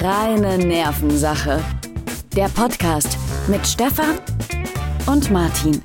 Reine Nervensache. Der Podcast mit Stefan und Martin.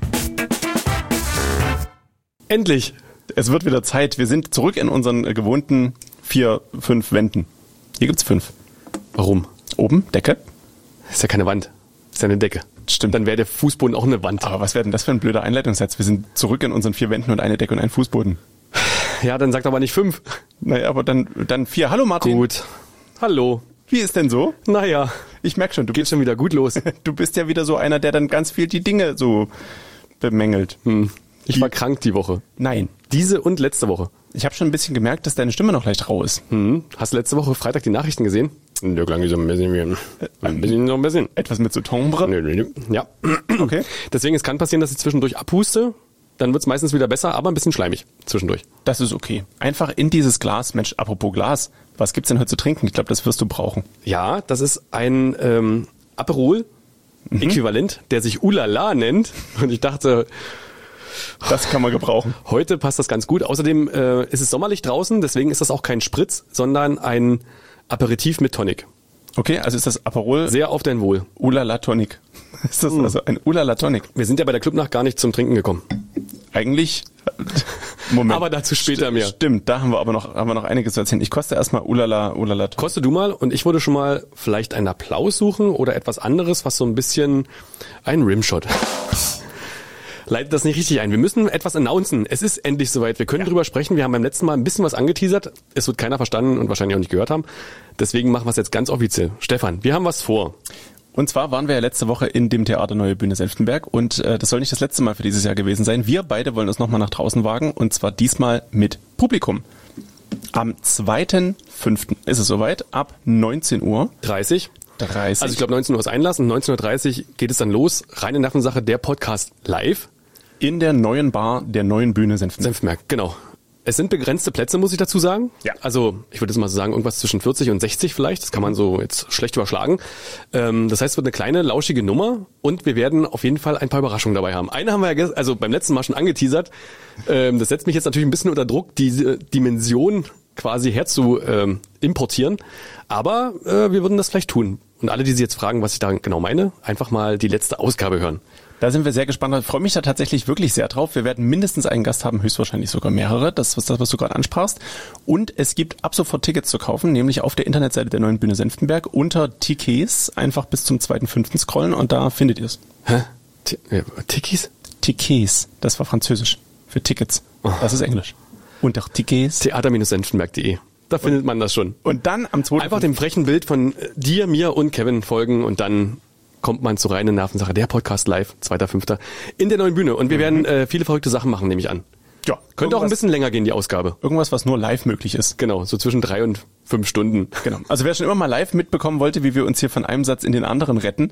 Endlich! Es wird wieder Zeit. Wir sind zurück in unseren gewohnten 4, 5 Wänden. Hier gibt's 5. Warum? Oben, Decke. Ist ja keine Wand. Ist ja eine Decke. Stimmt. Dann wäre der Fußboden auch eine Wand. Aber was wäre denn das für ein blöder Einleitungssatz? Wir sind zurück in unseren 4 Wänden und eine Decke und ein Fußboden. Ja, dann sagt aber nicht 5. Naja, aber dann 4. Hallo Martin. Gut. Hallo. Wie ist denn so? Naja. Ich merk schon, Geht schon wieder gut los. Du bist ja wieder so einer, der dann ganz viel die Dinge so bemängelt. Ich war krank die Woche. Nein. Diese und letzte Woche. Ich habe schon ein bisschen gemerkt, dass deine Stimme noch leicht rau ist. Hast du letzte Woche Freitag die Nachrichten gesehen? Der klang so ein bisschen. Etwas mit so Timbre? Ja. Okay. Deswegen, es kann passieren, dass ich zwischendurch abhuste. Dann wird's meistens wieder besser, aber ein bisschen schleimig zwischendurch. Das ist okay. Einfach in dieses Glas. Mensch, apropos Glas. Was gibt's denn heute zu trinken? Ich glaube, das wirst du brauchen. Ja, das ist ein Aperol-Äquivalent, der sich Ulala nennt. Und ich dachte, das kann man gebrauchen. Heute passt das ganz gut. Außerdem ist es sommerlich draußen, deswegen ist das auch kein Spritz, sondern ein Aperitif mit Tonic. Okay, also ist das Aperol Sehr auf dein Wohl. Ulala Tonic. Ist das also ein Ulala Tonic? Wir sind ja bei der Clubnacht gar nicht zum Trinken gekommen. Eigentlich, Moment. Aber dazu später mehr. Stimmt, da haben wir noch einiges zu erzählen. Ich koste erstmal Ulala Tonic. Koste du mal und ich würde schon mal vielleicht einen Applaus suchen oder etwas anderes, was so ein bisschen ein Rimshot. Leitet das nicht richtig ein. Wir müssen etwas announcen. Es ist endlich soweit. Wir können drüber sprechen. Wir haben beim letzten Mal ein bisschen was angeteasert. Es wird keiner verstanden und wahrscheinlich auch nicht gehört haben. Deswegen machen wir es jetzt ganz offiziell. Stefan, wir haben was vor. Und zwar waren wir ja letzte Woche in dem Theater Neue Bühne Senftenberg und das soll nicht das letzte Mal für dieses Jahr gewesen sein. Wir beide wollen uns nochmal nach draußen wagen und zwar diesmal mit Publikum. Am 2.5. ist es soweit, ab 19 Uhr. 30. Also ich glaube 19 Uhr ist Einlass und 19.30 Uhr geht es dann los. Reine Nervensache, der Podcast live. In der neuen Bar der Neuen Bühne Senftenberg, genau. Es sind begrenzte Plätze, muss ich dazu sagen. Ja. Also ich würde jetzt mal so sagen, irgendwas zwischen 40 und 60 vielleicht. Das kann man so jetzt schlecht überschlagen. Das heißt, es wird eine kleine, lauschige Nummer und wir werden auf jeden Fall ein paar Überraschungen dabei haben. Eine haben wir ja also beim letzten Mal schon angeteasert. Das setzt mich jetzt natürlich ein bisschen unter Druck, diese Dimension quasi herzu importieren. Aber wir würden das vielleicht tun. Und alle, die sich jetzt fragen, was ich da genau meine, einfach mal die letzte Ausgabe hören. Da sind wir sehr gespannt. Ich freue mich da tatsächlich wirklich sehr drauf. Wir werden mindestens einen Gast haben, höchstwahrscheinlich sogar mehrere. Das ist das, was du gerade ansprachst. Und es gibt ab sofort Tickets zu kaufen, nämlich auf der Internetseite der Neuen Bühne Senftenberg unter Tickets. Einfach bis zum 2.5. scrollen und da findet ihr es. Hä? Tickets? Tickets. Das war Französisch. Für Tickets. Das ist Englisch. Unter Tickets. Theater-senftenberg.de. Da findet man das schon. Und dann am 2. Einfach dem frechen Bild von dir, mir und Kevin folgen und dann kommt man zu Reine Nervensache, der Podcast live, 2.5. in der Neuen Bühne. Und wir werden viele verrückte Sachen machen, nehme ich an. Ja. Könnte auch ein bisschen länger gehen, die Ausgabe. Irgendwas, was nur live möglich ist. Genau, so zwischen 3 und 5 Stunden. Genau. Also wer schon immer mal live mitbekommen wollte, wie wir uns hier von einem Satz in den anderen retten,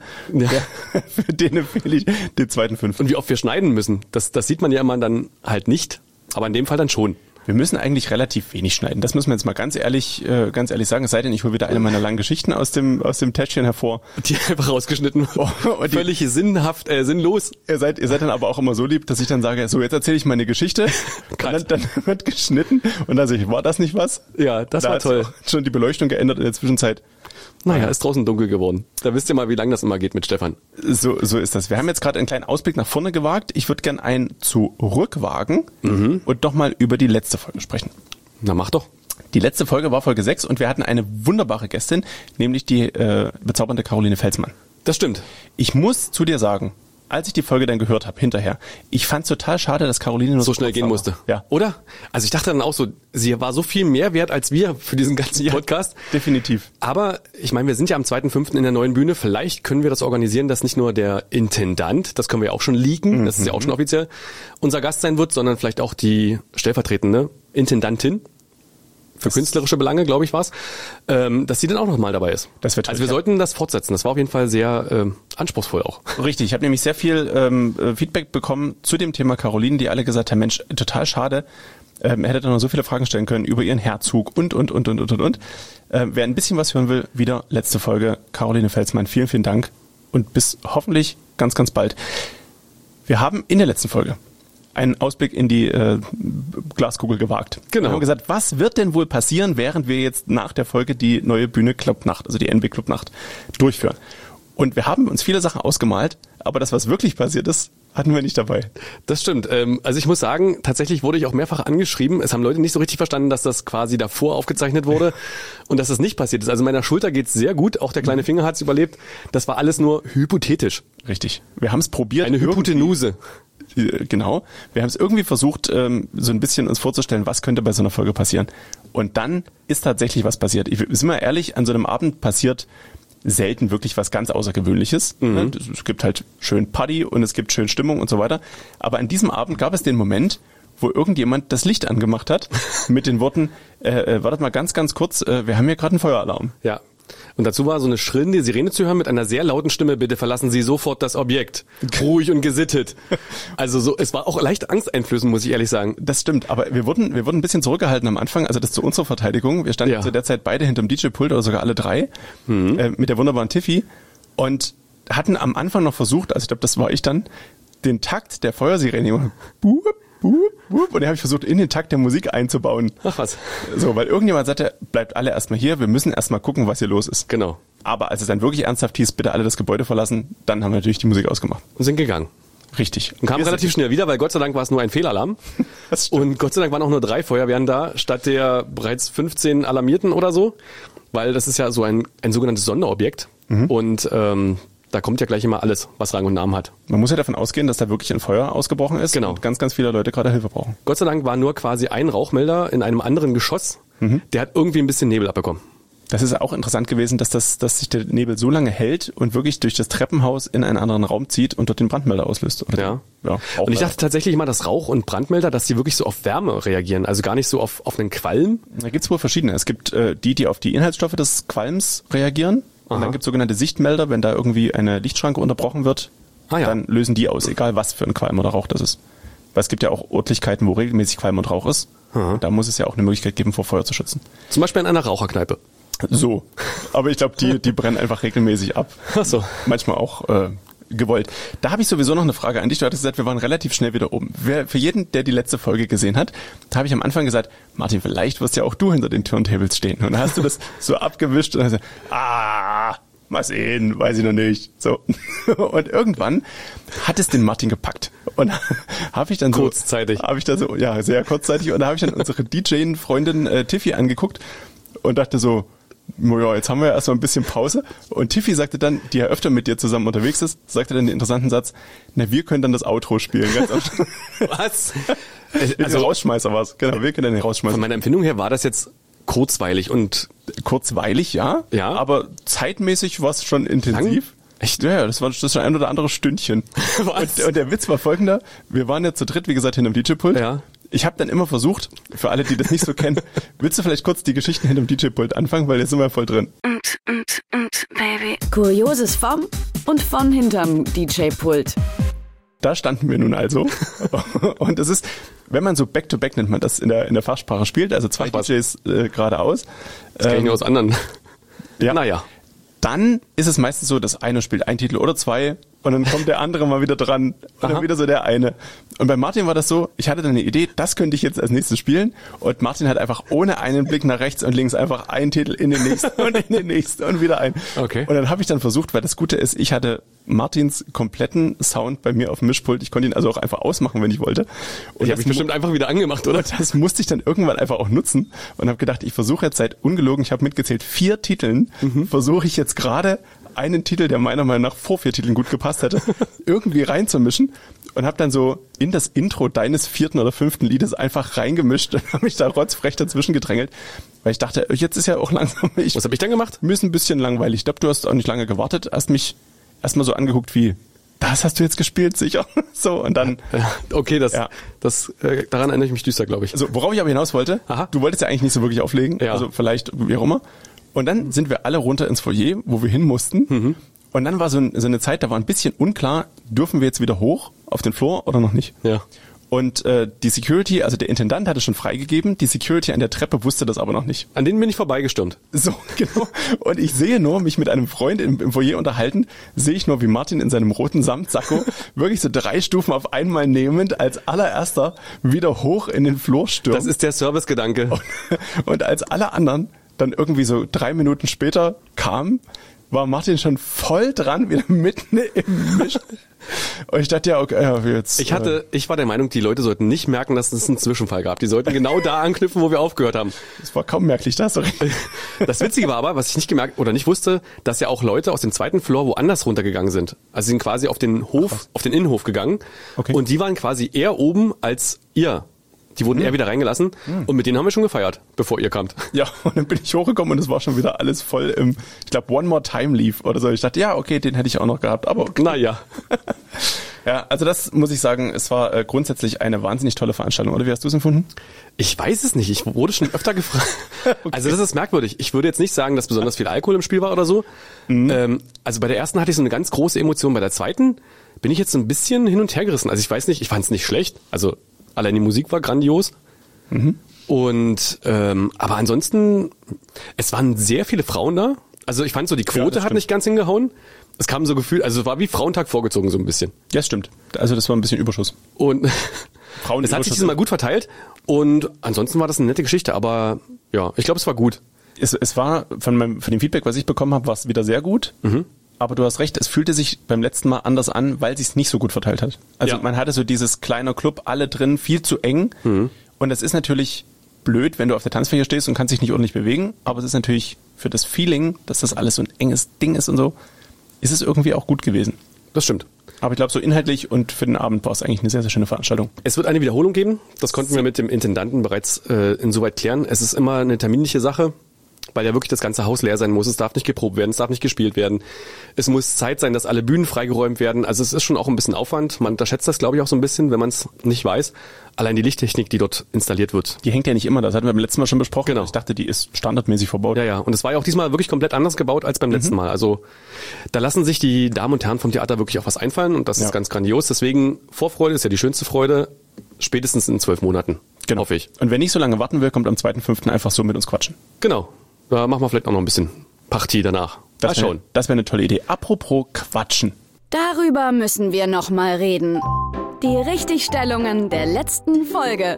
für den empfehle ich den 2.5. Und wie oft wir schneiden müssen, das sieht man ja immer dann halt nicht. Aber in dem Fall dann schon. Wir müssen eigentlich relativ wenig schneiden. Das müssen wir jetzt mal ganz ehrlich sagen. Es sei denn, ich hole wieder eine meiner langen Geschichten aus dem Täschchen hervor. Die einfach rausgeschnitten. Völlig sinnlos. Ihr seid dann aber auch immer so lieb, dass ich dann sage, so jetzt erzähle ich meine Geschichte. Und dann wird geschnitten. Und dann sage ich, war das nicht was? Ja, das war toll. Schon die Beleuchtung geändert in der Zwischenzeit. Naja, ist draußen dunkel geworden. Da wisst ihr mal, wie lange das immer geht mit Stefan. So ist das. Wir haben jetzt gerade einen kleinen Ausblick nach vorne gewagt. Ich würde gern einen zurückwagen und doch mal über die letzte Folge sprechen. Na, mach doch. Die letzte Folge war Folge 6 und wir hatten eine wunderbare Gästin, nämlich die bezaubernde Caroline Felsmann. Das stimmt. Ich muss zu dir sagen, als ich die Folge dann gehört habe, hinterher, ich fand es total schade, dass Caroline nur so schnell gehen musste. Ja. Oder? Also ich dachte dann auch so, sie war so viel mehr wert als wir für diesen ganzen Podcast. Ja, definitiv. Aber ich meine, wir sind ja am 2.5. in der Neuen Bühne. Vielleicht können wir das organisieren, dass nicht nur der Intendant, das können wir ja auch schon leaken, das ist ja auch schon offiziell, unser Gast sein wird, sondern vielleicht auch die stellvertretende Intendantin. Für künstlerische Belange, glaube ich, war's, dass sie dann auch nochmal dabei ist. Das wird also wir sollten das fortsetzen. Das war auf jeden Fall sehr anspruchsvoll auch. Richtig, ich habe nämlich sehr viel Feedback bekommen zu dem Thema Caroline, die alle gesagt haben, Mensch, total schade, er hätte dann noch so viele Fragen stellen können über ihren Herzog und. Wer ein bisschen was hören will, wieder letzte Folge, Caroline Felsmann, vielen, vielen Dank und bis hoffentlich ganz, ganz bald. Wir haben in der letzten Folge einen Ausblick in die Glaskugel gewagt. Genau. Wir haben gesagt, was wird denn wohl passieren, während wir jetzt nach der Folge die neue Bühne Clubnacht, also die NB Clubnacht, durchführen. Und wir haben uns viele Sachen ausgemalt, aber das, was wirklich passiert ist, hatten wir nicht dabei. Das stimmt. Also ich muss sagen, tatsächlich wurde ich auch mehrfach angeschrieben. Es haben Leute nicht so richtig verstanden, dass das quasi davor aufgezeichnet wurde und dass das nicht passiert ist. Also meiner Schulter geht's sehr gut. Auch der kleine Finger hat's überlebt. Das war alles nur hypothetisch. Richtig. Wir haben es probiert. Eine Hypotenuse. Genau. Wir haben es irgendwie versucht, so ein bisschen uns vorzustellen, was könnte bei so einer Folge passieren. Und dann ist tatsächlich was passiert. Sind wir ehrlich, an so einem Abend passiert selten wirklich was ganz Außergewöhnliches. Mhm. Es gibt halt schön Party und es gibt schön Stimmung und so weiter. Aber an diesem Abend gab es den Moment, wo irgendjemand das Licht angemacht hat mit den Worten, wartet mal ganz, ganz kurz, wir haben hier gerade einen Feueralarm. Ja. Und dazu war so eine schrillende Sirene zu hören mit einer sehr lauten Stimme, bitte verlassen Sie sofort das Objekt. Ruhig und gesittet. Also so, es war auch leicht angsteinflößend, muss ich ehrlich sagen. Das stimmt, aber wir wurden ein bisschen zurückgehalten am Anfang, also das zu unserer Verteidigung. Wir standen zu der Zeit beide hinterm DJ-Pult oder sogar alle drei mit der wunderbaren Tiffy und hatten am Anfang noch versucht, also ich glaube, das war ich dann, den Takt der Feuersirene und den habe ich versucht, in den Takt der Musik einzubauen. Ach was. So, weil irgendjemand sagte, bleibt alle erstmal hier, wir müssen erstmal gucken, was hier los ist. Genau. Aber als es dann wirklich ernsthaft hieß, bitte alle das Gebäude verlassen, dann haben wir natürlich die Musik ausgemacht. Und sind gegangen. Richtig. Und kamen relativ schnell wieder, weil Gott sei Dank war es nur ein Fehlalarm. Das stimmt. Und Gott sei Dank waren auch nur 3 Feuerwehren da, statt der bereits 15 Alarmierten oder so. Weil das ist ja so ein sogenanntes Sonderobjekt. Und da kommt ja gleich immer alles, was Rang und Namen hat. Man muss ja davon ausgehen, dass da wirklich ein Feuer ausgebrochen ist und ganz, ganz viele Leute gerade Hilfe brauchen. Gott sei Dank war nur quasi ein Rauchmelder in einem anderen Geschoss. Der hat irgendwie ein bisschen Nebel abbekommen. Das ist auch interessant gewesen, dass sich der Nebel so lange hält und wirklich durch das Treppenhaus in einen anderen Raum zieht und dort den Brandmelder auslöst. Oder ja. Und ich dachte tatsächlich immer, dass Rauch- und Brandmelder, dass die wirklich so auf Wärme reagieren, also gar nicht so auf einen Qualm. Da gibt's wohl verschiedene. Es gibt die auf die Inhaltsstoffe des Qualms reagieren. Und dann gibt's sogenannte Sichtmelder, wenn da irgendwie eine Lichtschranke unterbrochen wird, dann lösen die aus, egal was für ein Qualm oder Rauch das ist. Weil es gibt ja auch Örtlichkeiten, wo regelmäßig Qualm und Rauch ist. Da muss es ja auch eine Möglichkeit geben, vor Feuer zu schützen. Zum Beispiel in einer Raucherkneipe. So. Aber ich glaube, die brennen einfach regelmäßig ab. Ach so. Manchmal auch gewollt. Da habe ich sowieso noch eine Frage an dich. Du hattest gesagt, wir waren relativ schnell wieder oben. Für jeden, der die letzte Folge gesehen hat, da habe ich am Anfang gesagt, Martin, vielleicht wirst ja auch du hinter den Turntables stehen. Und dann hast du das so abgewischt und hast gesagt, mal sehen, weiß ich noch nicht. So. Und irgendwann hat es den Martin gepackt. Und habe ich dann kurzzeitig. Ja, sehr kurzzeitig. Und da habe ich dann unsere DJ-Freundin Tiffy angeguckt und dachte so, ja, jetzt haben wir ja erstmal ein bisschen Pause. Und Tiffy sagte dann, die ja öfter mit dir zusammen unterwegs ist, sagte dann den interessanten Satz, wir können dann das Outro spielen. Ganz Was? Also Rausschmeißer war's. Genau, wir können dann den Rausschmeißer. Von meiner Empfindung her war das jetzt kurzweilig und... Kurzweilig, ja. Aber zeitmäßig war es schon intensiv. Lang? Echt? Ja, das war schon ein oder andere Stündchen. Was? Und der Witz war folgender, wir waren ja zu dritt, wie gesagt, hinterm DJ-Pult. Ja. Ich habe dann immer versucht, für alle, die das nicht so kennen, willst du vielleicht kurz die Geschichten hinterm DJ-Pult anfangen, weil jetzt sind wir voll drin. Baby. Kurioses vom und von hinterm DJ-Pult. Da standen wir nun also. Und es ist, wenn man so Back-to-Back nennt man das in der Fachsprache spielt, also 2 DJs geradeaus. Das kenne ich nur aus anderen. Ja. Naja. Dann ist es meistens so, dass einer spielt einen Titel oder 2 und dann kommt der andere mal wieder dran und dann wieder so der eine. Und bei Martin war das so, ich hatte dann eine Idee, das könnte ich jetzt als nächstes spielen und Martin hat einfach ohne einen Blick nach rechts und links einfach einen Titel in den nächsten und in den nächsten und wieder einen. Okay. Und dann habe ich dann versucht, weil das Gute ist, ich hatte Martins kompletten Sound bei mir auf dem Mischpult. Ich konnte ihn also auch einfach ausmachen, wenn ich wollte. Und ich habe mich bestimmt einfach wieder angemacht, oder? Das musste ich dann irgendwann einfach auch nutzen und habe gedacht, ich versuche jetzt seit ungelogen, ich habe mitgezählt, 4 Titeln, versuche ich jetzt gerade einen Titel, der meiner Meinung nach vor 4 Titeln gut gepasst hätte, irgendwie reinzumischen und habe dann so in das Intro deines 4. oder 5. Liedes einfach reingemischt und habe mich da rotzfrech dazwischen gedrängelt, weil ich dachte, jetzt ist ja auch langsam... Was habe ich dann gemagemacht? Mir ist ein bisschen langweilig. Ich glaube, du hast auch nicht lange gewartet, hast mich erstmal so angeguckt wie, das hast du jetzt gespielt, sicher? So, und dann... Okay, daran erinnere ich mich düster, glaube ich. Also, worauf ich aber hinaus wollte, du wolltest ja eigentlich nicht so wirklich auflegen, also vielleicht wie auch immer. Und dann sind wir alle runter ins Foyer, wo wir hin mussten. Und dann war so eine Zeit, da war ein bisschen unklar, dürfen wir jetzt wieder hoch auf den Floor oder noch nicht? Ja. Und die Security, also der Intendant hatte schon freigegeben, die Security an der Treppe wusste das aber noch nicht. An denen bin ich vorbeigestürmt. So, genau. Und ich sehe nur, mich mit einem Freund im Foyer unterhalten, sehe ich nur, wie Martin in seinem roten Samtsacko wirklich so 3 Stufen auf einmal nehmend als allererster wieder hoch in den Flur stürmt. Das ist der Servicegedanke. Und als alle anderen dann irgendwie so 3 Minuten später kamen, war Martin schon voll dran, wieder mitten im Mischen. Und ich dachte, ja, okay, ja, jetzt. Ich war der Meinung, die Leute sollten nicht merken, dass es einen Zwischenfall gab. Die sollten genau da anknüpfen, wo wir aufgehört haben. Das war kaum merklich, da hast du recht. Das Witzige war aber, was ich nicht gemerkt oder nicht wusste, dass ja auch Leute aus dem 2. Floor woanders runtergegangen sind. Also sie sind quasi auf den Hof, auf den Innenhof gegangen. Okay. Und die waren quasi eher oben als ihr. Die wurden eher wieder reingelassen und mit denen haben wir schon gefeiert, bevor ihr kamt. Ja, und dann bin ich hochgekommen und es war schon wieder alles voll im, ich glaube, One More Time lief oder so. Ich dachte, ja, okay, den hätte ich auch noch gehabt, aber okay. Naja. Ja, also das muss ich sagen, es war grundsätzlich eine wahnsinnig tolle Veranstaltung, oder wie hast du es empfunden? Ich weiß es nicht, ich wurde schon öfter gefragt. Okay. Also das ist merkwürdig. Ich würde jetzt nicht sagen, dass besonders viel Alkohol im Spiel war oder so. Also bei der ersten hatte ich so eine ganz große Emotion, bei der zweiten bin ich jetzt so ein bisschen hin und her gerissen. Also ich weiß nicht, ich fand es nicht schlecht, also allein die Musik war grandios. Und aber ansonsten, es waren sehr viele Frauen da. Also ich fand so, die Quote hat nicht ganz hingehauen. Es kam so gefühlt, also es war wie Frauentag vorgezogen so ein bisschen. Ja, stimmt. Also das war ein bisschen Überschuss. Und es hat sich diesmal gut verteilt. Und ansonsten war das eine nette Geschichte. Aber ja, ich glaube, es war gut. Es war, von dem Feedback, was ich bekommen habe, war es wieder sehr gut. Aber du hast recht, es fühlte sich beim letzten Mal anders an, weil es sich nicht so gut verteilt hat. Also man hatte so dieses kleine Club, alle drin, viel zu eng. Und das ist natürlich blöd, wenn du auf der Tanzfläche stehst und kannst dich nicht ordentlich bewegen. Aber es ist natürlich für das Feeling, dass das alles so ein enges Ding ist und so, ist es irgendwie auch gut gewesen. Das stimmt. Aber ich glaube, so inhaltlich und für den Abend war es eigentlich eine sehr, sehr schöne Veranstaltung. Es wird eine Wiederholung geben. Das konnten wir mit dem Intendanten bereits insoweit klären. Es ist immer eine terminliche Sache, weil ja wirklich das ganze Haus leer sein muss. Es darf nicht geprobt werden, es darf nicht gespielt werden. Es muss Zeit sein, dass alle Bühnen freigeräumt werden. Also es ist schon auch ein bisschen Aufwand. Man unterschätzt das, glaube ich, auch so ein bisschen, wenn man es nicht weiß. Allein die Lichttechnik, die dort installiert wird. Die hängt ja nicht immer, das hatten wir beim letzten Mal schon besprochen. Genau. Ich dachte, die ist standardmäßig verbaut. Ja. Und es war ja auch diesmal wirklich komplett anders gebaut als beim letzten Mal. Also da lassen sich die Damen und Herren vom Theater wirklich auch was einfallen und das ist ganz grandios. Deswegen Vorfreude ist ja die schönste Freude, spätestens in 12 Monaten, hoffe ich. Und wer nicht so lange warten will, kommt am 2.5. einfach so mit uns quatschen. Genau. Da machen wir vielleicht auch noch ein bisschen Partie danach. Mal schauen. Das wäre eine tolle Idee. Apropos Quatschen. Darüber müssen wir noch mal reden. Die Richtigstellungen der letzten Folge.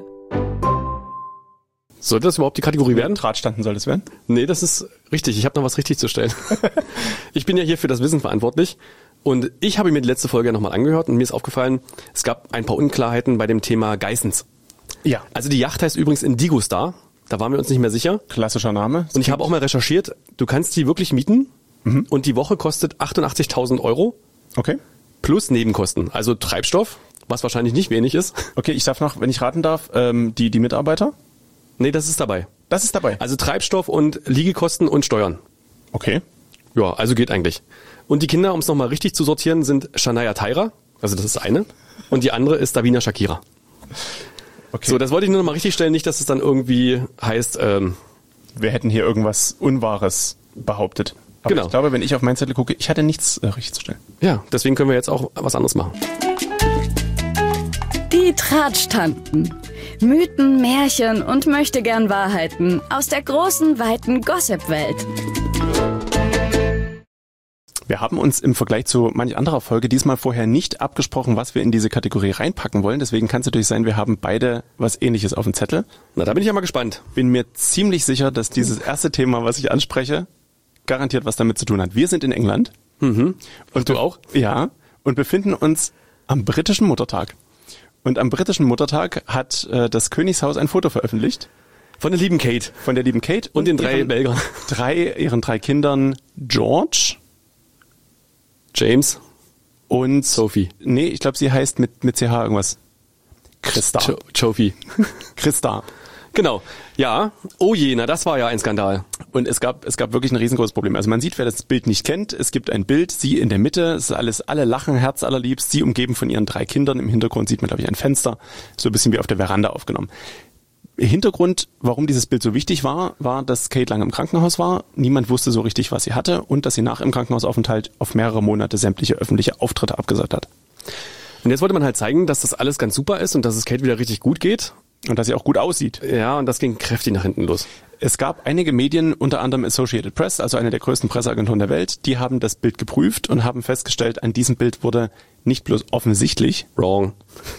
Sollte das überhaupt die Kategorie werden? Drahtstanden soll das werden? Nee, das ist richtig. Ich habe noch was richtig zu stellen. Ich bin ja hier für das Wissen verantwortlich. Und ich habe mir die letzte Folge nochmal angehört und mir ist aufgefallen, es gab ein paar Unklarheiten bei dem Thema Geissens. Ja. Also die Yacht heißt übrigens Indigo Star. Da waren wir uns nicht mehr sicher. Klassischer Name. Und ich habe auch mal recherchiert, du kannst die wirklich mieten und die Woche kostet 88.000 €. Okay. Plus Nebenkosten, also Treibstoff, was wahrscheinlich nicht wenig ist. Okay, ich darf noch, wenn ich raten darf, die Mitarbeiter? Nee, das ist dabei. Das ist dabei? Also Treibstoff und Liegekosten und Steuern. Okay. Ja, also geht eigentlich. Und die Kinder, um es nochmal richtig zu sortieren, sind Shania Taira, also das ist eine, und die andere ist Davina Shakira. Okay. So, das wollte ich nur noch mal richtig stellen, nicht, dass es dann irgendwie heißt, wir hätten hier irgendwas Unwahres behauptet. Aber genau. Ich glaube, wenn ich auf meinen Zettel gucke, ich hatte nichts richtig zu stellen. Ja, deswegen können wir jetzt auch was anderes machen. Die Tratschtanten. Mythen, Märchen und möchtegern Wahrheiten aus der großen, weiten Gossip-Welt. Wir haben uns im Vergleich zu manch anderer Folge diesmal vorher nicht abgesprochen, was wir in diese Kategorie reinpacken wollen. Deswegen kann es natürlich sein, wir haben beide was Ähnliches auf dem Zettel. Na, da bin ich ja mal gespannt. Bin mir ziemlich sicher, dass dieses erste Thema, was ich anspreche, garantiert was damit zu tun hat. Wir sind in England. Und du auch? Ja. Und befinden uns am britischen Muttertag. Und am britischen Muttertag hat das Königshaus ein Foto veröffentlicht. Von der lieben Kate. Von der lieben Kate. Und den 3 Belgern. Ihren 3 Kindern George, James und Sophie. Nee, ich glaube, sie heißt mit CH irgendwas. Christa. Sophie. Christa. Genau. Ja. Oh je, na das war ja ein Skandal. Und es gab wirklich ein riesengroßes Problem. Also man sieht, wer das Bild nicht kennt, es gibt ein Bild, sie in der Mitte, es ist alle lachen, Herz allerliebst, sie umgeben von ihren 3 Kindern. Im Hintergrund sieht man, glaube ich, ein Fenster, so ein bisschen wie auf der Veranda aufgenommen. Hintergrund, warum dieses Bild so wichtig war, dass Kate lange im Krankenhaus war. Niemand wusste so richtig, was sie hatte und dass sie nach dem Krankenhausaufenthalt auf mehrere Monate sämtliche öffentliche Auftritte abgesagt hat. Und jetzt wollte man halt zeigen, dass das alles ganz super ist und dass es Kate wieder richtig gut geht. Und dass sie auch gut aussieht. Ja, und das ging kräftig nach hinten los. Es gab einige Medien, unter anderem Associated Press, also eine der größten Presseagenturen der Welt, die haben das Bild geprüft und haben festgestellt, an diesem Bild wurde nicht bloß offensichtlich Wrong.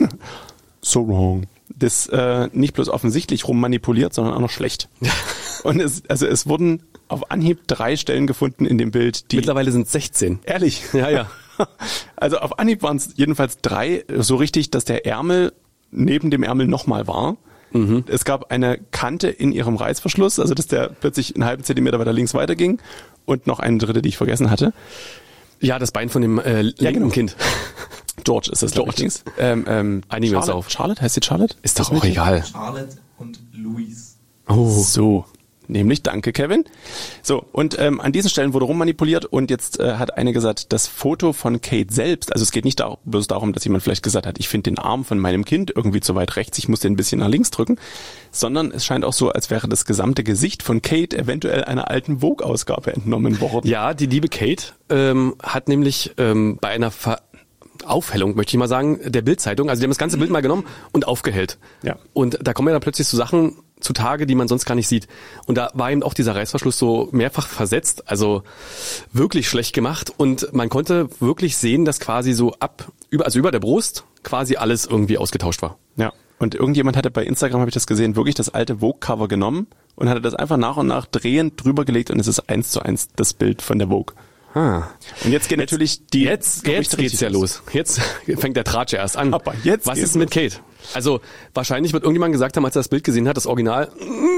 So wrong. Das nicht bloß offensichtlich rummanipuliert, sondern auch noch schlecht. Und es wurden auf Anhieb 3 Stellen gefunden in dem Bild, die... Mittlerweile sind es 16. Ehrlich? Ja. Also auf Anhieb waren es jedenfalls 3 so richtig, dass der Ärmel neben dem Ärmel nochmal war. Mhm. Es gab eine Kante in ihrem Reißverschluss, also dass der plötzlich einen halben Zentimeter weiter links weiterging, und noch eine dritte, die ich vergessen hatte. Ja, das Bein von dem linken Kind. George ist das, glaube ich. Einigen wir uns auf. Charlotte? Heißt sie Charlotte? Ist doch auch egal. Charlotte und Louise. Oh. So. Nämlich, danke Kevin. So, und an diesen Stellen wurde rummanipuliert und jetzt hat eine gesagt, das Foto von Kate selbst, also es geht nicht bloß darum, dass jemand vielleicht gesagt hat, ich finde den Arm von meinem Kind irgendwie zu weit rechts, ich muss den ein bisschen nach links drücken, sondern es scheint auch so, als wäre das gesamte Gesicht von Kate eventuell einer alten Vogue-Ausgabe entnommen worden. Ja, die liebe Kate hat nämlich bei einer Aufhellung, möchte ich mal sagen, der Bild-Zeitung, also die haben das ganze Bild mal genommen und aufgehellt. Ja. Und da kommen ja dann plötzlich so Sachen zutage, die man sonst gar nicht sieht. Und da war eben auch dieser Reißverschluss so mehrfach versetzt, also wirklich schlecht gemacht. Und man konnte wirklich sehen, dass quasi so über der Brust quasi alles irgendwie ausgetauscht war. Ja. Und irgendjemand hatte bei Instagram, habe ich das gesehen, wirklich das alte Vogue-Cover genommen und hatte das einfach nach und nach drehend drüber gelegt und es ist 1:1 das Bild von der Vogue. Und jetzt geht natürlich die... Jetzt geht's ja los. Jetzt fängt der Tratsch erst an. Aber jetzt was ist mit Kate? Also wahrscheinlich wird irgendjemand gesagt haben, als er das Bild gesehen hat, das Original,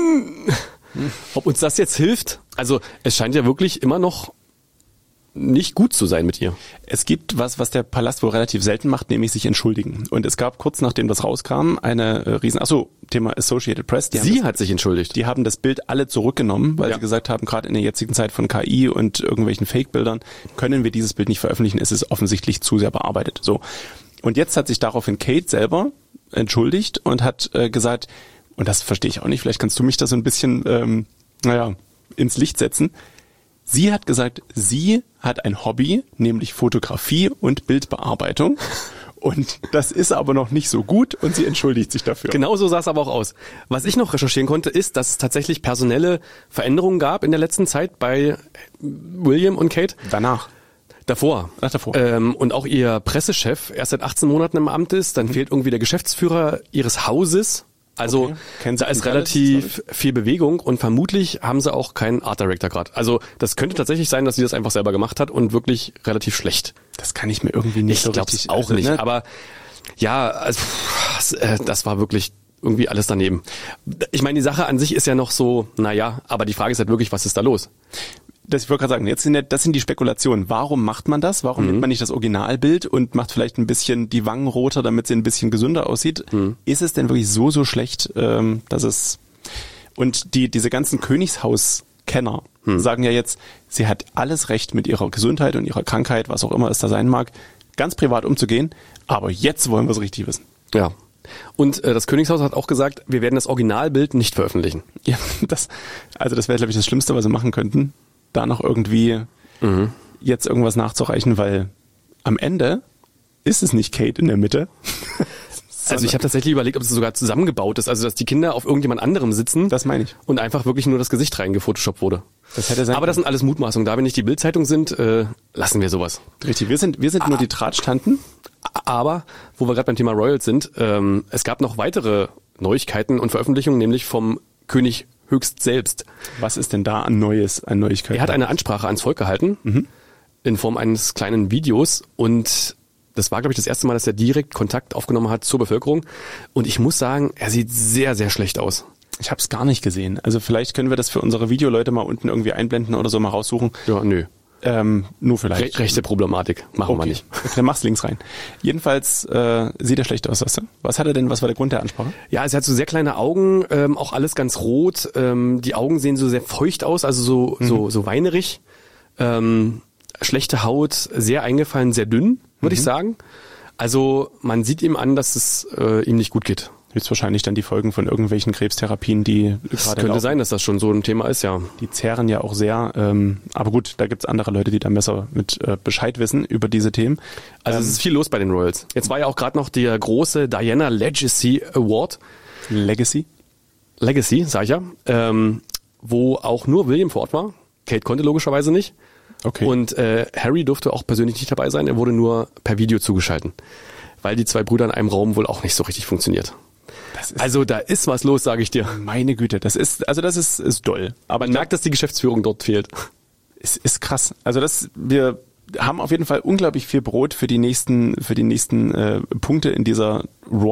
ob uns das jetzt hilft. Also es scheint ja wirklich immer noch nicht gut zu sein mit ihr. Es gibt was der Palast wohl relativ selten macht, nämlich sich entschuldigen. Und es gab kurz nachdem das rauskam eine Thema Associated Press. Sie hat sich entschuldigt. Die haben das Bild alle zurückgenommen, weil sie gesagt haben, gerade in der jetzigen Zeit von KI und irgendwelchen Fake-Bildern können wir dieses Bild nicht veröffentlichen. Es ist offensichtlich zu sehr bearbeitet. So. Und jetzt hat sich daraufhin Kate selber entschuldigt und hat gesagt, und das verstehe ich auch nicht, vielleicht kannst du mich da so ein bisschen ins Licht setzen. Sie hat gesagt, sie hat ein Hobby, nämlich Fotografie und Bildbearbeitung. Und das ist aber noch nicht so gut und sie entschuldigt sich dafür. Genau so sah es aber auch aus. Was ich noch recherchieren konnte, ist, dass es tatsächlich personelle Veränderungen gab in der letzten Zeit bei William und Kate. Davor. Und auch ihr Pressechef erst seit 18 Monaten im Amt ist. Dann fehlt irgendwie der Geschäftsführer ihres Hauses. Also da ist relativ viel Bewegung und vermutlich haben sie auch keinen Art Director gerade. Also das könnte tatsächlich sein, dass sie das einfach selber gemacht hat und wirklich relativ schlecht. Das kann ich mir irgendwie nicht so richtig... Ich glaube es auch nicht, ne? Aber ja, also, das war wirklich irgendwie alles daneben. Ich meine, die Sache an sich ist ja noch so, aber die Frage ist halt wirklich, was ist da los? Ich wollte gerade sagen, das sind die Spekulationen. Warum macht man das? Warum nimmt man nicht das Originalbild und macht vielleicht ein bisschen die Wangen roter, damit sie ein bisschen gesünder aussieht? Ist es denn wirklich so schlecht, dass es... Und diese ganzen Königshaus-Kenner sagen ja jetzt, sie hat alles Recht mit ihrer Gesundheit und ihrer Krankheit, was auch immer es da sein mag, ganz privat umzugehen, aber jetzt wollen wir es richtig wissen. Ja. Und das Königshaus hat auch gesagt, wir werden das Originalbild nicht veröffentlichen. Ja, das wäre, glaube ich, das Schlimmste, was sie machen könnten, da noch irgendwie jetzt irgendwas nachzureichen, weil am Ende ist es nicht Kate in der Mitte. Also ich habe tatsächlich überlegt, ob es sogar zusammengebaut ist, also dass die Kinder auf irgendjemand anderem sitzen. Das meine ich. Und einfach wirklich nur das Gesicht reingefotoshoppt wurde. Das hätte sein Aber das sind alles Mutmaßungen. Da wir nicht die Bild-Zeitung sind, lassen wir sowas. Richtig, wir sind nur die Tratschtanten. Aber, wo wir gerade beim Thema Royals sind, es gab noch weitere Neuigkeiten und Veröffentlichungen, nämlich vom König höchst selbst. Was ist denn da an Neuigkeiten? Er hat eine Ansprache ans Volk gehalten, in Form eines kleinen Videos, und das war, glaube ich, das erste Mal, dass er direkt Kontakt aufgenommen hat zur Bevölkerung. Und ich muss sagen, er sieht sehr, sehr schlecht aus. Ich habe es gar nicht gesehen. Also vielleicht können wir das für unsere Videoleute mal unten irgendwie einblenden oder so mal raussuchen. Ja, nö. Nur vielleicht. Rechte Problematik. Machen wir nicht. Okay, dann mach's links rein. Jedenfalls sieht er schlecht aus, sagst du? Was hat er denn, was war der Grund der Ansprache? Ja, er hat so sehr kleine Augen, auch alles ganz rot. Die Augen sehen so sehr feucht aus, also so weinerig. Schlechte Haut, sehr eingefallen, sehr dünn, würde ich sagen. Also man sieht ihm an, dass es ihm nicht gut geht. Höchstwahrscheinlich dann die Folgen von irgendwelchen Krebstherapien, die Es gerade könnte laufen. sein, dass das schon so ein Thema ist, ja. Die zehren ja auch sehr. Aber gut, da gibt's andere Leute, die da besser mit Bescheid wissen über diese Themen. Also es ist viel los bei den Royals. Jetzt war ja auch gerade noch der große Diana Legacy Award. Legacy? Legacy, sag ich ja. Wo auch nur William vor Ort war. Kate konnte logischerweise nicht. Okay. Und Harry durfte auch persönlich nicht dabei sein. Er wurde nur per Video zugeschaltet. Weil die zwei Brüder in einem Raum wohl auch nicht so richtig funktioniert. Also da ist was los, sage ich dir. Meine Güte, das ist doll. Aber Man merkt, dass die Geschäftsführung dort fehlt. es ist krass. Also wir haben auf jeden Fall unglaublich viel Brot für die nächsten Punkte in dieser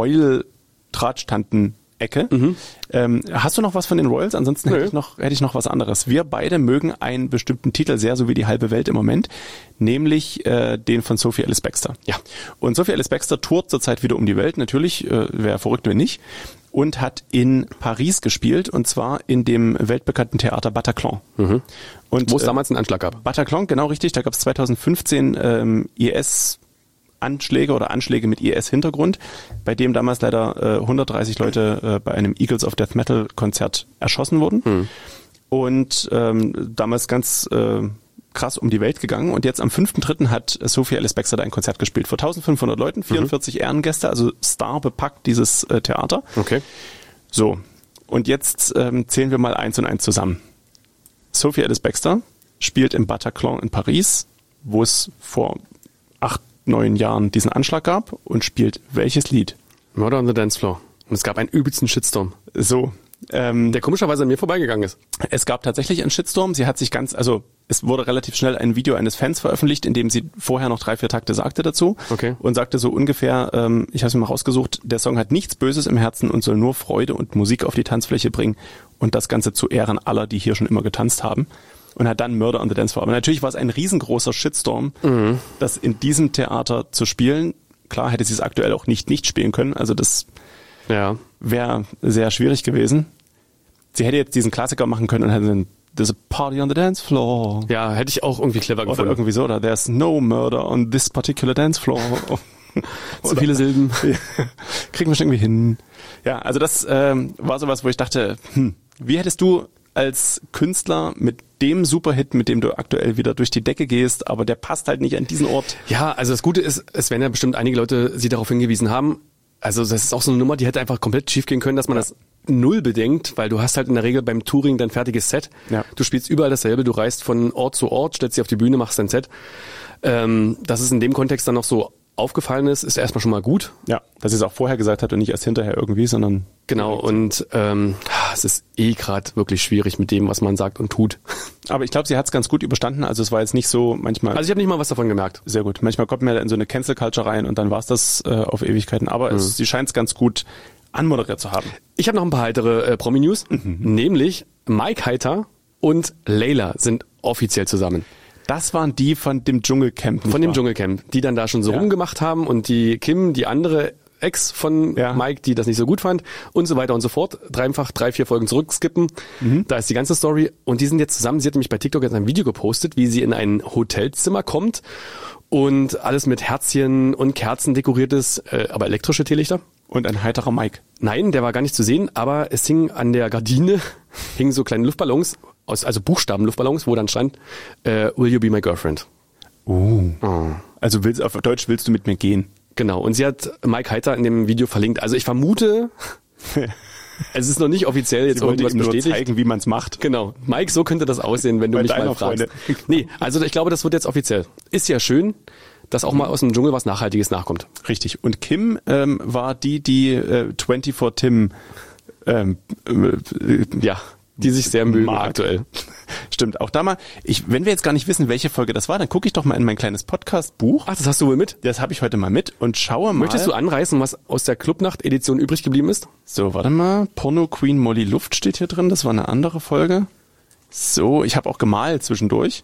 Royal-Tratschtanten-Ecke. Hast du noch was von den Royals? Ansonsten hätte ich noch was anderes. Wir beide mögen einen bestimmten Titel sehr, so wie die halbe Welt im Moment, nämlich den von Sophie Ellis Bextor. Ja. Und Sophie Ellis Bextor tourt zurzeit wieder um die Welt. Natürlich, wäre verrückt, wenn nicht. Und hat in Paris gespielt, und zwar in dem weltbekannten Theater Bataclan. Und Wo es damals einen Anschlag gab. Bataclan, genau richtig. Da gab es 2015 IS-Anschläge oder Anschläge mit IS-Hintergrund, bei dem damals leider 130 Leute bei einem Eagles of Death Metal Konzert erschossen wurden. Und damals ganz krass um die Welt gegangen. Und jetzt am 5.3. hat Sophie Ellis Bextor da ein Konzert gespielt. Vor 1500 Leuten, 44 Ehrengäste, also starbepackt dieses Theater. Okay. So, und jetzt zählen wir mal 1 und 1 zusammen. Sophie Ellis Bextor spielt im Bataclan in Paris, wo es vor 8, 9 Jahren diesen Anschlag gab, und spielt welches Lied? Murder on the Dance Floor. Und es gab einen übelsten Shitstorm. So. Der komischerweise an mir vorbeigegangen ist. Es gab tatsächlich einen Shitstorm. Sie hat sich es wurde relativ schnell ein Video eines Fans veröffentlicht, in dem sie vorher noch 3, 4 Takte sagte dazu. Okay. Und sagte so ungefähr, ich habe es mir mal rausgesucht, der Song hat nichts Böses im Herzen und soll nur Freude und Musik auf die Tanzfläche bringen, und das Ganze zu Ehren aller, die hier schon immer getanzt haben. Und hat dann Murder on the Dance Floor. Aber natürlich war es ein riesengroßer Shitstorm, das in diesem Theater zu spielen. Klar hätte sie es aktuell auch nicht spielen können. Also das wäre sehr schwierig gewesen. Sie hätte jetzt diesen Klassiker machen können und hätte dann There's a party on the dance floor. Ja, hätte ich auch irgendwie clever gefunden. Oder irgendwie so. Oder There's no murder on this particular dance floor. Zu viele Silben. Kriegen wir schon irgendwie hin. Ja, also das war sowas, wo ich dachte, wie hättest du als Künstler mit dem Superhit, mit dem du aktuell wieder durch die Decke gehst, aber der passt halt nicht an diesen Ort. Ja, also das Gute ist, es werden ja bestimmt einige Leute sie darauf hingewiesen haben. Also das ist auch so eine Nummer, die hätte einfach komplett schief gehen können, dass man das null bedenkt, weil du hast halt in der Regel beim Touring dein fertiges Set. Ja. Du spielst überall dasselbe, du reist von Ort zu Ort, stellst dich auf die Bühne, machst dein Set. Dass es in dem Kontext dann noch so aufgefallen ist erstmal schon mal gut. Ja, dass sie es auch vorher gesagt hat und nicht erst hinterher irgendwie, sondern... Genau, und es ist gerade wirklich schwierig mit dem, was man sagt und tut. Aber ich glaube, sie hat es ganz gut überstanden, also es war jetzt nicht so manchmal... Also ich habe nicht mal was davon gemerkt. Sehr gut. Manchmal kommt man ja in so eine Cancel-Culture rein und dann war es das auf Ewigkeiten, aber sie scheint es ganz gut anmoderiert zu haben. Ich habe noch ein paar heitere Promi-News, nämlich Mike Heiter und Layla sind offiziell zusammen. Das waren die von dem Dschungelcamp. Von dem Dschungelcamp, die dann da schon so rumgemacht haben, und die Kim, die andere Ex von Mike, die das nicht so gut fand, und so weiter und so fort. Einfach 3, 4 Folgen zurückskippen. Da ist die ganze Story. Und die sind jetzt zusammen. Sie hat nämlich bei TikTok jetzt ein Video gepostet, wie sie in ein Hotelzimmer kommt und alles mit Herzchen und Kerzen dekoriert ist, aber elektrische Teelichter. Und ein heiterer Mike. Nein, der war gar nicht zu sehen, aber es hing an der Gardine, hingen so kleine Luftballons, also Buchstabenluftballons, wo dann stand, Will you be my girlfriend? Also auf Deutsch, willst du mit mir gehen? Genau, und sie hat Mike Heiter in dem Video verlinkt. Also ich vermute, es ist noch nicht offiziell jetzt irgendwas bestätigt. Nur zeigen, wie man es macht. Genau. Mike, so könnte das aussehen, wenn du mich mal fragst. Nee, also ich glaube, das wird jetzt offiziell. Ist ja schön, dass auch mal aus dem Dschungel was Nachhaltiges nachkommt. Richtig. Und Kim war die 24 Tim die sich sehr mögen aktuell. Stimmt, auch da mal, wenn wir jetzt gar nicht wissen, welche Folge das war, dann gucke ich doch mal in mein kleines Podcast-Buch. Ach, das hast du wohl mit? Das habe ich heute mal mit und schaue mal. Möchtest du anreißen, was aus der Clubnacht-Edition übrig geblieben ist? So, warte mal. Porno Queen Molly Luft steht hier drin, das war eine andere Folge. So, ich habe auch gemalt zwischendurch.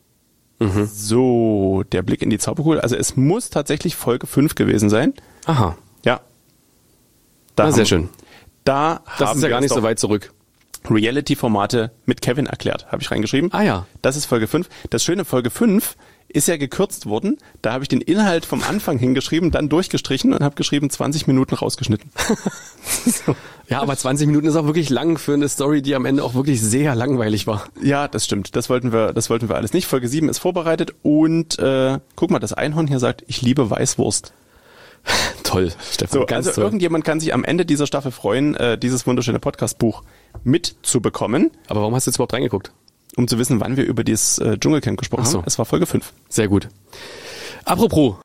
So, der Blick in die Zauberkugel. Also es muss tatsächlich Folge 5 gewesen sein. Aha. Ja. Sehr schön. Das ist ja gar nicht so weit zurück. Reality-Formate mit Kevin erklärt, habe ich reingeschrieben. Ah ja. Das ist Folge 5. Das Schöne Folge 5 ist ja gekürzt worden. Da habe ich den Inhalt vom Anfang hingeschrieben, dann durchgestrichen und habe geschrieben 20 Minuten rausgeschnitten. So. Ja, aber 20 Minuten ist auch wirklich lang für eine Story, die am Ende auch wirklich sehr langweilig war. Ja, das stimmt. Das wollten wir alles nicht. Folge 7 ist vorbereitet und guck mal, das Einhorn hier sagt, ich liebe Weißwurst. Toll, Stefan, So, ganz also toll. irgendjemand kann sich am Ende dieser Staffel freuen, dieses wunderschöne Podcast-Buch mitzubekommen, Aber warum hast du jetzt überhaupt reingeguckt? um zu wissen, wann wir über dieses Dschungelcamp gesprochen Ach so. haben. Es war Folge 5. Sehr gut. Apropos,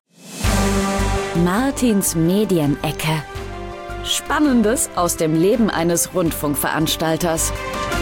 Martins Medienecke. Spannendes aus dem Leben eines Rundfunkveranstalters.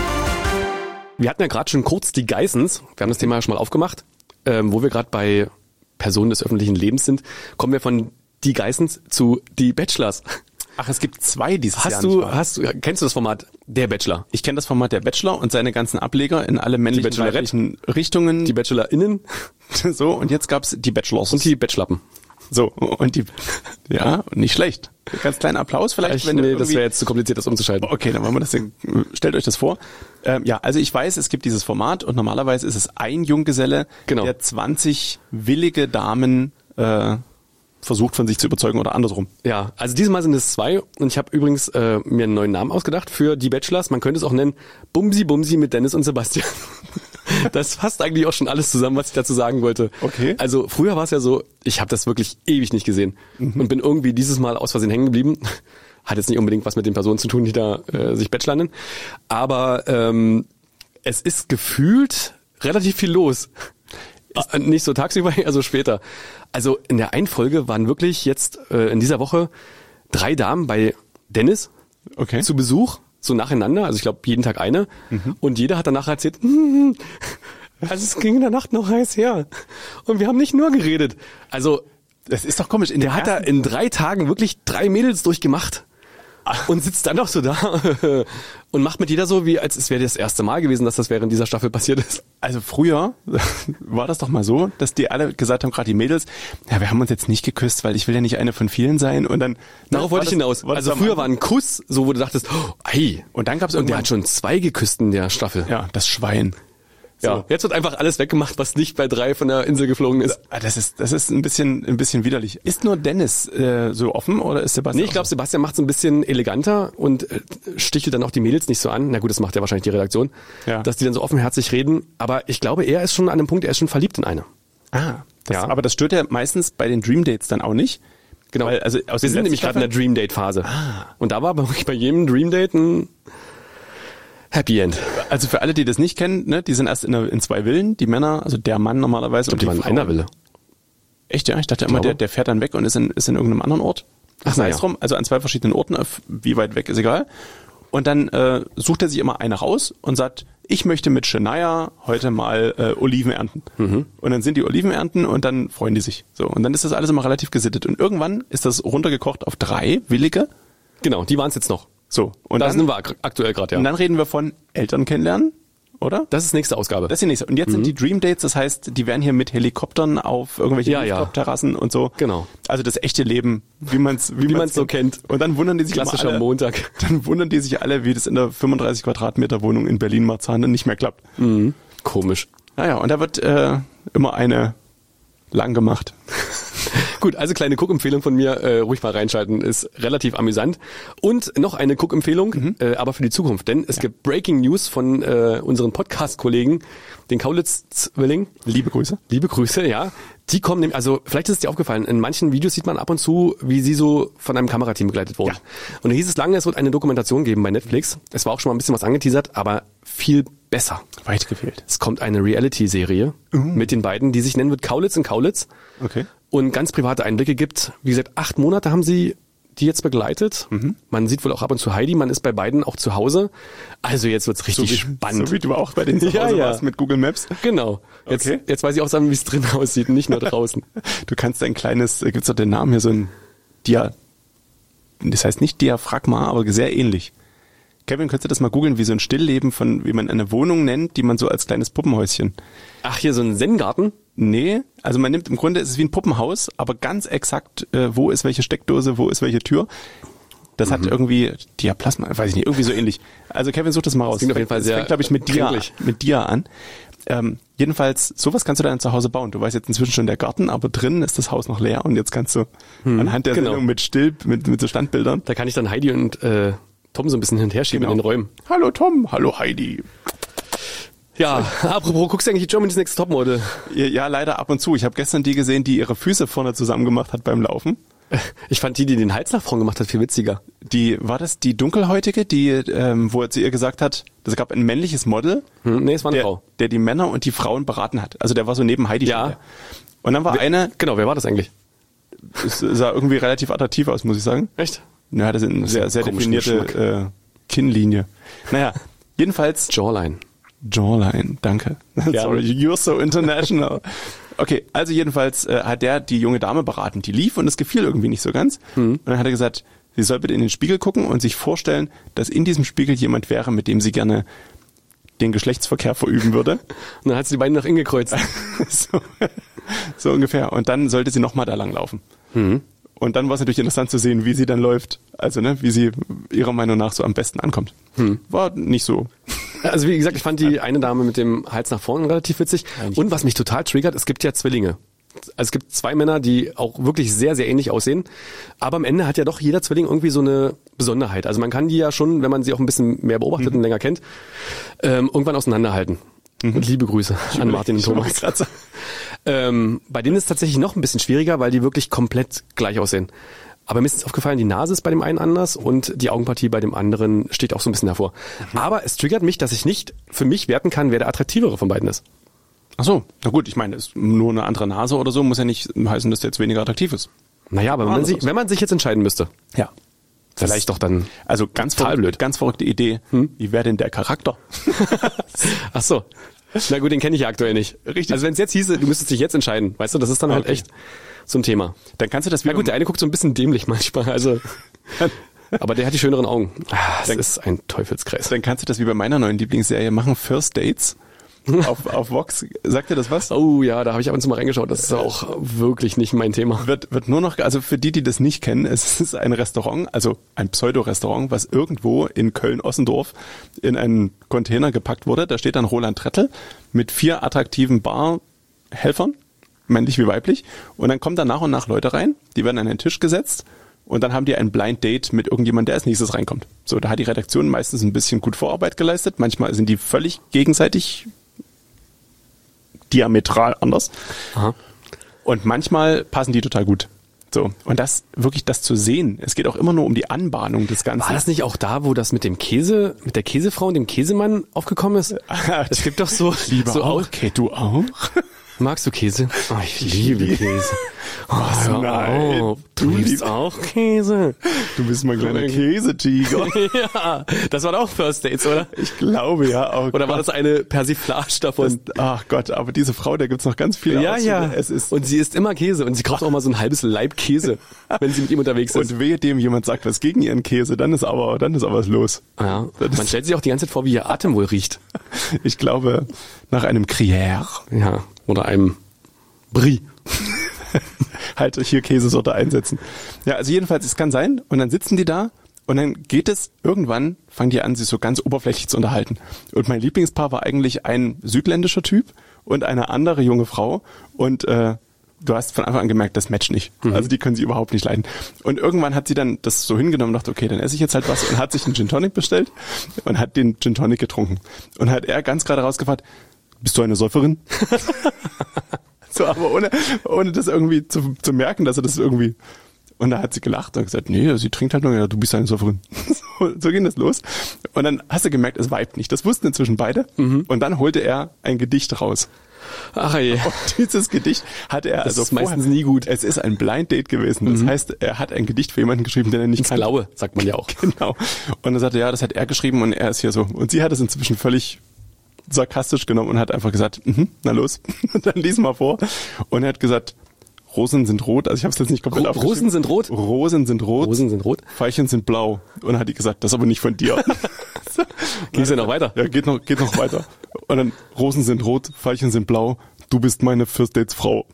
wir hatten ja gerade schon kurz die Geissens, wir haben das Thema ja schon mal aufgemacht, wo wir gerade bei Personen des öffentlichen Lebens sind, kommen wir von die Geissens zu die Bachelors. Ach, es gibt 2 dieses Jahr. Nicht wahr? Kennst du das Format Der Bachelor? Ich kenne das Format Der Bachelor und seine ganzen Ableger in alle männlichen, Bachelorette. weiblichen Richtungen. Die BachelorInnen So, und jetzt gab's die Bachelors. und die Bachelorlappen. So, und die, ja, nicht schlecht. Ganz kleinen Applaus vielleicht, wenn du Nee, das irgendwie... wäre jetzt zu kompliziert, das umzuschalten. Okay, dann machen wir das. Stellt euch das vor. Ja, also ich weiß, es gibt dieses Format und normalerweise ist es ein Junggeselle, Genau. der 20 willige Damen versucht von sich zu überzeugen oder andersrum. Ja, also dieses Mal sind es 2 und ich habe übrigens mir einen neuen Namen ausgedacht für die Bachelors. Man könnte es auch nennen Bumsi Bumsi mit Dennis und Sebastian. Das fasst eigentlich auch schon alles zusammen, was ich dazu sagen wollte. Okay. Also früher war es ja so, ich habe das wirklich ewig nicht gesehen und bin irgendwie dieses Mal aus Versehen hängen geblieben. Hat jetzt nicht unbedingt was mit den Personen zu tun, die da sich Bachelor nennen. Aber es ist gefühlt relativ viel los. Nicht so tagsüber, also später. Also in der einen Folge waren wirklich jetzt in dieser Woche 3 Damen bei Dennis Okay. zu Besuch, so nacheinander, also ich glaube jeden Tag eine. Und jeder hat danach erzählt, also es ging in der Nacht noch heiß her. Und wir haben nicht nur geredet. Also Das ist doch komisch. der hat da in 3 Tagen wirklich 3 Mädels durchgemacht und sitzt dann noch so da und macht mit jeder so, wie als es wäre das erste Mal gewesen, dass das während dieser Staffel passiert ist. Also früher war das doch mal so, dass die alle gesagt haben, gerade die Mädels, ja, wir haben uns jetzt nicht geküsst, weil ich will ja nicht eine von vielen sein. Und dann Darauf wollte ich hinaus. Also früher war ein Kuss, so wo du dachtest, oh, ei. Und dann gab's Und der irgendwann hat schon 2 geküsst in der Staffel. ja das Schwein. Ja. Jetzt wird einfach alles weggemacht, was nicht bei 3 von der Insel geflogen ist. Das ist ein bisschen widerlich. Ist nur Dennis so offen oder ist Sebastian? Nee, ich glaube, Sebastian macht es ein bisschen eleganter und stichelt dann auch die Mädels nicht so an. Na gut, das macht ja wahrscheinlich die Redaktion, Ja. dass die dann so offenherzig reden. Aber ich glaube, er ist schon an einem Punkt, er ist schon verliebt in eine. Ja. Aber das stört ja meistens bei den Dream Dates dann auch nicht. Genau. Weil, also aus Wir den sind nämlich letzten gerade in der Dream Date Phase. Und da war bei jedem Dream Date ein Happy End. Also für alle, die das nicht kennen, ne, die sind erst in 2 Villen, die Männer, also der Mann normalerweise Und die waren in Frau. einer Wille. Echt, ja? Ich dachte immer, glaube. der fährt dann weg und ist in irgendeinem anderen Ort. Ach, Sei na es ja. drum, also an 2 verschiedenen Orten, wie weit weg ist egal. Und dann sucht er sich immer eine raus und sagt, ich möchte mit Shania heute mal Oliven ernten. Und dann sind die Oliven ernten und dann freuen die sich. So, und dann ist das alles immer relativ gesittet. Und irgendwann ist das runtergekocht auf 3 Willige. Genau, die waren es jetzt noch. So, und Das dann, sind wir aktuell gerade, ja. und dann reden wir von Eltern kennenlernen, oder? Das ist nächste Ausgabe. Das ist die nächste. Und jetzt sind die Dream Dates, das heißt, die werden hier mit Helikoptern auf irgendwelche Ja, ja. Rooftop-Terrassen und so. Genau. Also das echte Leben, wie man's so kennt. Und dann wundern die sich Klassischer immer alle, Montag. Dann wundern die sich alle, wie das in der 35 Quadratmeter Wohnung in Berlin-Marzahn dann nicht mehr klappt. Komisch. Naja, und da wird immer eine lang gemacht. Gut, also kleine Cook-Empfehlung von mir, ruhig mal reinschalten, ist relativ amüsant. Und noch eine Cook-Empfehlung, aber für die Zukunft, denn es gibt Breaking News von unseren Podcast-Kollegen, den Kaulitz-Zwilling. Liebe Grüße. Liebe Grüße, ja. Die kommen nämlich, also vielleicht ist es dir aufgefallen, in manchen Videos sieht man ab und zu, wie sie so von einem Kamerateam begleitet wurden. Ja. Und da hieß es lange, es wird eine Dokumentation geben bei Netflix. Es war auch schon mal ein bisschen was angeteasert, aber viel besser. Weit gefehlt. Es kommt eine Reality-Serie mit den beiden, die sich nennen wird Kaulitz und Kaulitz. Okay. Und ganz private Einblicke gibt. Wie gesagt, 8 Monate haben sie die jetzt begleitet. Man sieht wohl auch ab und zu Heidi, man ist bei beiden auch zu Hause. Also jetzt wird's richtig spannend. So wie du auch bei den zu Ja, Hause ja. warst mit Google Maps. Genau. Jetzt, Okay. jetzt weiß ich auch sagen, wie es drin aussieht, nicht nur draußen. Du kannst ein kleines, gibt's doch den Namen hier, so ein das heißt nicht Diaphragma, aber sehr ähnlich. Kevin, könntest du das mal googeln, wie so ein Stillleben von, wie man eine Wohnung nennt, die man so als kleines Puppenhäuschen. Ach, hier so ein Zen-Garten? Nee, also man nimmt im Grunde, es ist wie ein Puppenhaus, aber ganz exakt, wo ist welche Steckdose, wo ist welche Tür. Das hat irgendwie Diaplasma, weiß ich nicht, irgendwie so ähnlich. Also Kevin, such das mal raus. klingt auf jeden Fall Das sehr fängt, glaube ich, mit Dia kränklich. an. Jedenfalls, sowas kannst du dann zu Hause bauen. Du weißt jetzt inzwischen schon der Garten, aber drinnen ist das Haus noch leer und jetzt kannst du anhand der Sendung mit so Standbildern. Da kann ich dann Heidi und Tom so ein bisschen hin und her schieben in den Räumen. Hallo Tom, hallo Heidi. Ja, apropos, guckst du eigentlich Germany's Next Topmodel? Ja, leider ab und zu. Ich habe gestern die gesehen, die ihre Füße vorne zusammen gemacht hat beim Laufen. Ich fand die den Hals nach vorn gemacht hat, viel witziger. War das die Dunkelhäutige, wo er zu ihr gesagt hat, es gab ein männliches Model? Nee, es war eine Frau. Der die Männer und die Frauen beraten hat. Also der war so neben Heidi. Ja. Und dann war eine... Genau, wer war das eigentlich? Es sah irgendwie relativ attraktiv aus, muss ich sagen. Echt? Ja, das ist eine sehr, sehr definierte Kinnlinie. Naja, jedenfalls... Jawline, danke. Sorry, you're so international. Okay, also jedenfalls hat der die junge Dame beraten, die lief und es gefiel irgendwie nicht so ganz. Und dann hat er gesagt, sie soll bitte in den Spiegel gucken und sich vorstellen, dass in diesem Spiegel jemand wäre, mit dem sie gerne den Geschlechtsverkehr verüben würde. Und dann hat sie die Beine nach innen gekreuzt. so ungefähr. Und dann sollte sie nochmal da lang laufen. Und dann war es natürlich interessant zu sehen, wie sie dann läuft. Also, wie sie ihrer Meinung nach so am besten ankommt. War nicht so. Also, wie gesagt, ich fand die eine Dame mit dem Hals nach vorne relativ witzig. Und was mich total triggert, es gibt ja Zwillinge. Also es gibt 2 Männer, die auch wirklich sehr, sehr ähnlich aussehen. Aber am Ende hat ja doch jeder Zwilling irgendwie so eine Besonderheit. Also man kann die ja schon, wenn man sie auch ein bisschen mehr beobachtet und länger kennt, irgendwann auseinanderhalten. Und liebe Grüße an Martin und Thomas. Bei denen ist es tatsächlich noch ein bisschen schwieriger, weil die wirklich komplett gleich aussehen. Aber mir ist aufgefallen, die Nase ist bei dem einen anders und die Augenpartie bei dem anderen steht auch so ein bisschen hervor. Aber es triggert mich, dass ich nicht für mich werten kann, wer der attraktivere von beiden ist. Ach so, na gut, ich meine, ist nur eine andere Nase oder so, muss ja nicht heißen, dass der jetzt weniger attraktiv ist. Naja, aber wenn man sich jetzt entscheiden müsste. Ja. Vielleicht doch dann. Also ganz verrückte Idee. Wie wäre denn der Charakter? Ach so. Na gut, den kenne ich ja aktuell nicht. Richtig. Also wenn es jetzt hieße, du müsstest dich jetzt entscheiden, weißt du, das ist dann halt echt so ein Thema. Dann kannst du das wieder... Na gut, der eine guckt so ein bisschen dämlich manchmal, also... Aber der hat die schöneren Augen. Das ist ein Teufelskreis. Dann kannst du das wie bei meiner neuen Lieblingsserie machen, First Dates. Auf Vox. Sagt dir das was? Oh ja, da habe ich ab und zu mal reingeschaut. Das ist auch wirklich nicht mein Thema. Wird nur noch, also für die das nicht kennen, es ist ein Restaurant, also ein Pseudo-Restaurant, was irgendwo in Köln-Ossendorf in einen Container gepackt wurde. Da steht dann Roland Trettel mit 4 attraktiven Barhelfern, männlich wie weiblich. Und dann kommen da nach und nach Leute rein, die werden an den Tisch gesetzt. Und dann haben die ein Blind Date mit irgendjemandem, der als nächstes reinkommt. So, da hat die Redaktion meistens ein bisschen gut Vorarbeit geleistet. Manchmal sind die völlig gegenseitig diametral anders. Aha. Und manchmal passen die total gut. So. Und das zu sehen, es geht auch immer nur um die Anbahnung des Ganzen. War das nicht auch da, wo das mit dem Käse, mit der Käsefrau und dem Käsemann aufgekommen ist? Es gibt doch so... Lieber so auch. Okay, du auch? Magst du Käse? Oh, ich liebe Käse. Was? Nein. Du liebst auch Käse. Du bist mein kleiner Käsetiger. Ja, das waren auch First Dates, oder? Ich glaube, ja. Oh oder war das eine Persiflage davon? Ach Gott, aber diese Frau, da gibt's noch ganz viele Ja, Auszüge. ja. Und sie isst immer Käse und sie kauft auch mal so ein halbes Laib Käse, wenn sie mit ihm unterwegs ist. Und wehe dem jemand sagt was gegen ihren Käse, dann ist aber was los. Ja. Man stellt sich auch die ganze Zeit vor, wie ihr Atem wohl riecht. Ich glaube, nach einem Gruyère. Ja, oder einem Brie. Halt hier Käsesorte einsetzen. Ja, also jedenfalls, es kann sein. Und dann sitzen die da und dann geht es, irgendwann fangen die an, sich so ganz oberflächlich zu unterhalten. Und mein Lieblingspaar war eigentlich ein südländischer Typ und eine andere junge Frau. Und du hast von Anfang an gemerkt, das matcht nicht. Also die können sie überhaupt nicht leiden. Und irgendwann hat sie dann das so hingenommen und dachte, okay, dann esse ich jetzt halt was. Und hat sich einen Gin Tonic bestellt und hat den Gin Tonic getrunken. Und hat er ganz gerade rausgefragt, bist du eine Säuferin? So, aber ohne das irgendwie zu merken, dass er das irgendwie... Und da hat sie gelacht und gesagt, nee, sie trinkt halt nur, ja, du bist eine Säuferin. So ging das los. Und dann hast du gemerkt, es vibet nicht. Das wussten inzwischen beide. Und dann holte er ein Gedicht raus. Ach je. Und dieses Gedicht hat er das ist meistens nie gut. Es ist ein Blind Date gewesen. Das heißt, er hat ein Gedicht für jemanden geschrieben, den er nicht kannte. Blaue, sagt man ja auch. Genau. Und er sagte, ja, das hat er geschrieben und er ist hier so. Und sie hat es inzwischen völlig sarkastisch genommen und hat einfach gesagt, na los, dann lies mal vor. Und er hat gesagt, Rosen sind rot, also ich habe es jetzt nicht komplett aufgeschrieben. Rosen sind rot? Rosen sind rot. Rosen sind rot. Veilchen sind blau. Und dann hat die gesagt, das ist aber nicht von dir. So. Ging's ja noch weiter? Ja, geht noch weiter. Und dann, Rosen sind rot, Veilchen sind blau, du bist meine First Dates Frau.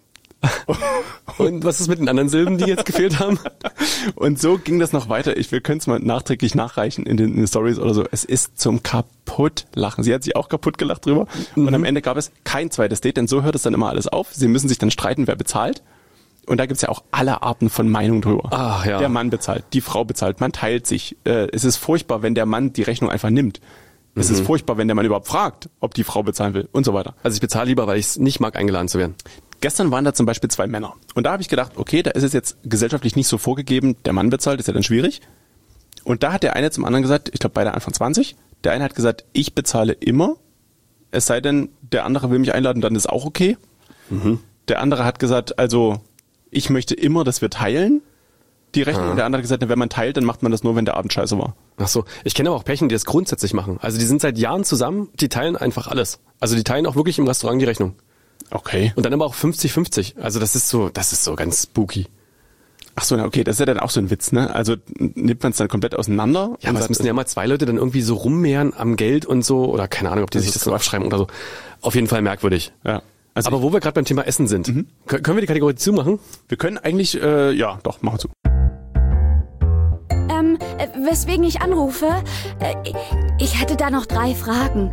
Und was ist mit den anderen Silben, die jetzt gefehlt haben? Und so ging das noch weiter. Wir können es mal nachträglich nachreichen in den Stories oder so. Es ist zum Kaputtlachen. Sie hat sich auch kaputt gelacht drüber. Und am Ende gab es kein zweites Date, denn so hört es dann immer alles auf. Sie müssen sich dann streiten, wer bezahlt. Und da gibt's ja auch alle Arten von Meinungen drüber. Ach, ja. Der Mann bezahlt, die Frau bezahlt, man teilt sich. Es ist furchtbar, wenn der Mann die Rechnung einfach nimmt. Es ist furchtbar, wenn der Mann überhaupt fragt, ob die Frau bezahlen will und so weiter. Also ich bezahle lieber, weil ich es nicht mag, eingeladen zu werden. Gestern waren da zum Beispiel 2 Männer. Und da habe ich gedacht, okay, da ist es jetzt gesellschaftlich nicht so vorgegeben, der Mann bezahlt, ist ja dann schwierig. Und da hat der eine zum anderen gesagt, ich glaube beide Anfang 20, der eine hat gesagt, ich bezahle immer, es sei denn, der andere will mich einladen, dann ist auch okay. Der andere hat gesagt, also ich möchte immer, dass wir teilen die Rechnung. Und der andere hat gesagt, wenn man teilt, dann macht man das nur, wenn der Abend scheiße war. Ach so, ich kenne aber auch Pärchen, die das grundsätzlich machen. Also die sind seit Jahren zusammen, die teilen einfach alles. Also die teilen auch wirklich im Restaurant die Rechnung. Okay. Und dann aber auch 50-50. Also das ist so ganz spooky. Ach so, na okay, das ist ja dann auch so ein Witz, ne? Also nimmt man es dann komplett auseinander? Ja, aber es müssen ja mal 2 Leute dann irgendwie so rummehren am Geld und so. Oder keine Ahnung, ob die sich das so aufschreiben oder so. Auf jeden Fall merkwürdig. Ja. Also aber wo wir gerade beim Thema Essen sind, können wir die Kategorie zumachen? Wir können eigentlich, ja, doch, machen wir zu. Weswegen ich anrufe? Ich hätte da noch 3 Fragen.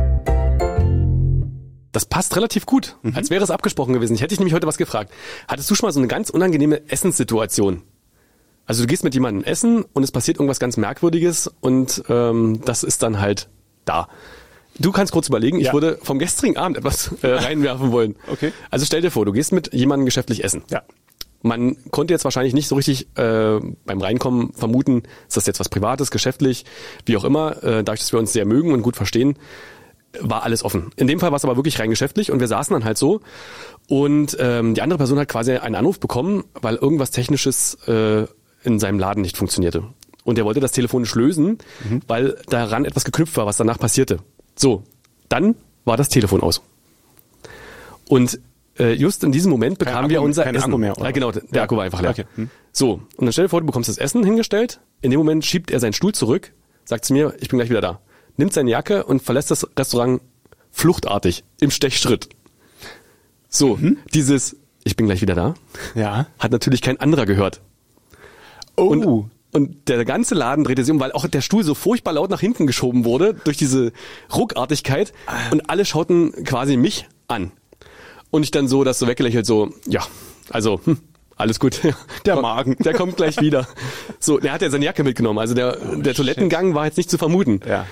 Das passt relativ gut, als wäre es abgesprochen gewesen. Ich hätte dich nämlich heute was gefragt. Hattest du schon mal so eine ganz unangenehme Essenssituation? Also du gehst mit jemandem essen und es passiert irgendwas ganz Merkwürdiges und das ist dann halt da. Du kannst kurz überlegen, ich würde vom gestrigen Abend etwas reinwerfen wollen. Okay. Also stell dir vor, du gehst mit jemandem geschäftlich essen. Ja. Man konnte jetzt wahrscheinlich nicht so richtig beim Reinkommen vermuten, ist das jetzt was Privates, geschäftlich, wie auch immer. Dadurch, dass wir uns sehr mögen und gut verstehen, war alles offen. In dem Fall war es aber wirklich rein geschäftlich und wir saßen dann halt so und die andere Person hat quasi einen Anruf bekommen, weil irgendwas Technisches in seinem Laden nicht funktionierte. Und er wollte das telefonisch lösen, weil daran etwas geknüpft war, was danach passierte. So, dann war das Telefon aus. Und just in diesem Moment bekamen wir unser Essen. Akku mehr, oder? Ja, genau, der Akku war einfach leer. Okay. So, und dann stell dir vor, du bekommst das Essen hingestellt. In dem Moment schiebt er seinen Stuhl zurück, sagt zu mir, ich bin gleich wieder da. Nimmt seine Jacke und verlässt das Restaurant fluchtartig, im Stechschritt. So, dieses, ich bin gleich wieder da, hat natürlich kein anderer gehört. Oh. Und der ganze Laden drehte sich um, weil auch der Stuhl so furchtbar laut nach hinten geschoben wurde durch diese Ruckartigkeit und alle schauten quasi mich an. Und ich dann so, das so weggelächelt, so, ja, also, alles gut. Der Magen. Der kommt gleich wieder. So, der hat ja seine Jacke mitgenommen, also der Toilettengang war jetzt nicht zu vermuten. Ja.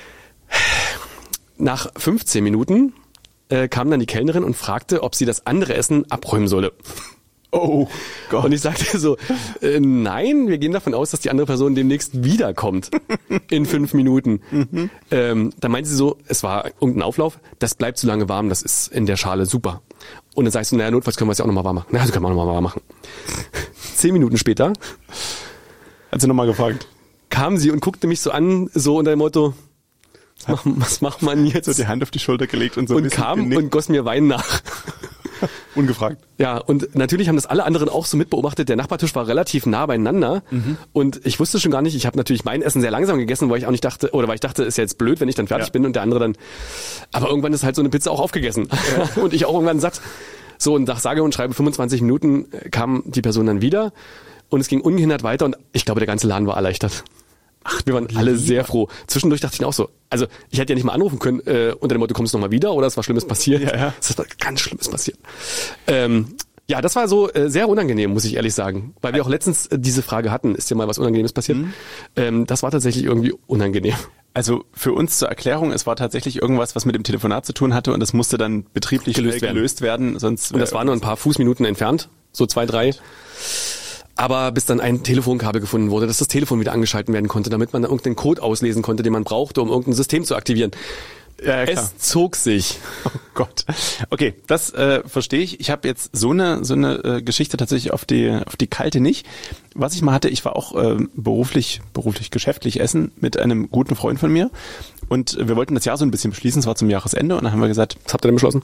Nach 15 Minuten kam dann die Kellnerin und fragte, ob sie das andere Essen abräumen solle. Oh Gott. Und ich sagte so, nein, wir gehen davon aus, dass die andere Person demnächst wiederkommt. In 5 Minuten. Dann meinte sie so, es war irgendein Auflauf, das bleibt so lange warm, das ist in der Schale super. Und dann sagst du, naja, notfalls können wir es ja auch nochmal warm machen. Na, das können wir auch nochmal warm machen. 10 Minuten später Hat sie nochmal gefragt. kam sie und guckte mich so an, so unter dem Motto, was macht man jetzt? So die Hand auf die Schulter gelegt und so ein Und bisschen kam genickt. und goss mir Wein nach. Ungefragt. Ja, und natürlich haben das alle anderen auch so mitbeobachtet. Der Nachbartisch war relativ nah beieinander und ich wusste schon gar nicht, ich habe natürlich mein Essen sehr langsam gegessen, weil ich auch nicht dachte, oder weil ich dachte, ist ja jetzt blöd, wenn ich dann fertig bin und der andere dann, aber irgendwann ist halt so eine Pizza auch aufgegessen und ich auch irgendwann satt. So, und nach sage und schreibe 25 Minuten kam die Person dann wieder und es ging ungehindert weiter und ich glaube, der ganze Laden war erleichtert. Ach, wir waren alle sehr froh. Zwischendurch dachte ich mir auch so, also ich hätte ja nicht mal anrufen können, unter dem Motto, kommst du nochmal wieder oder ist was Schlimmes passiert? Ja. Es ist was ganz Schlimmes passiert. Ja, das war so sehr unangenehm, muss ich ehrlich sagen. Weil wir auch letztens diese Frage hatten, ist dir mal was Unangenehmes passiert? Das war tatsächlich irgendwie unangenehm. Also für uns zur Erklärung, es war tatsächlich irgendwas, was mit dem Telefonat zu tun hatte und das musste dann betrieblich gelöst werden. Sonst Und das war nur ein paar Fußminuten entfernt, so 2, 3. Aber bis dann ein Telefonkabel gefunden wurde, dass das Telefon wieder angeschalten werden konnte, damit man da irgendeinen Code auslesen konnte, den man brauchte, um irgendein System zu aktivieren. Ja, klar. Es zog sich. Oh Gott. Okay, das verstehe ich. Ich habe jetzt so eine Geschichte tatsächlich auf die kalte nicht. Was ich mal hatte, ich war auch beruflich, geschäftlich essen mit einem guten Freund von mir und wir wollten das Jahr so ein bisschen beschließen, es war zum Jahresende und dann haben wir gesagt, Was habt ihr denn beschlossen?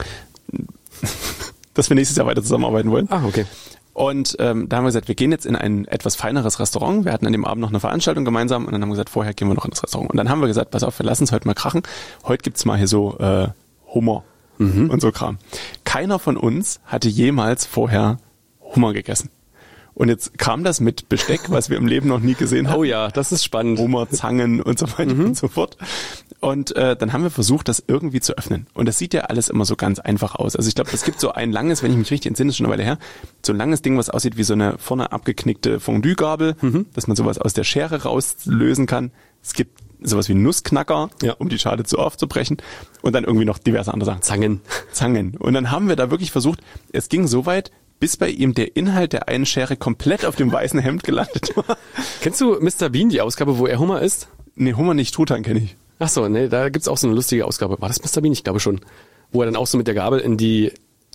dass wir nächstes Jahr weiter zusammenarbeiten wollen. Ah, okay. Und da haben wir gesagt, wir gehen jetzt in ein etwas feineres Restaurant. Wir hatten an dem Abend noch eine Veranstaltung gemeinsam und dann haben wir gesagt, vorher gehen wir noch in das Restaurant. Und dann haben wir gesagt, pass auf, wir lassen es heute mal krachen. Heute gibt's mal hier so Hummer und so Kram. keiner von uns hatte jemals vorher Hummer gegessen. Und jetzt kam das mit Besteck, was wir im Leben noch nie gesehen haben. Oh ja, das ist spannend. Hummer, Zangen und so weiter und so fort. Und dann haben wir versucht, das irgendwie zu öffnen. Und das sieht ja alles immer so ganz einfach aus. Also ich glaube, es gibt so ein langes, wenn ich mich richtig entsinne, ist schon eine Weile her, so ein langes Ding, was aussieht wie so eine vorne abgeknickte Fondue-Gabel, dass man sowas aus der Schere rauslösen kann. Es gibt sowas wie einen Nussknacker, um die Schale zu aufzubrechen. Und dann irgendwie noch diverse andere Sachen. Zangen. Und dann haben wir da wirklich versucht, es ging so weit, bis bei ihm der Inhalt der einen Schere komplett auf dem weißen Hemd gelandet war. Kennst du Mr. Bean, die Ausgabe, wo er Hummer isst? Nee, Hummer nicht, Truthahn kenne ich. Ach so, nee, da gibt's auch so eine lustige Ausgabe. War das Mr. Bean? Ich glaube schon. Wo er dann auch so mit der Gabel in die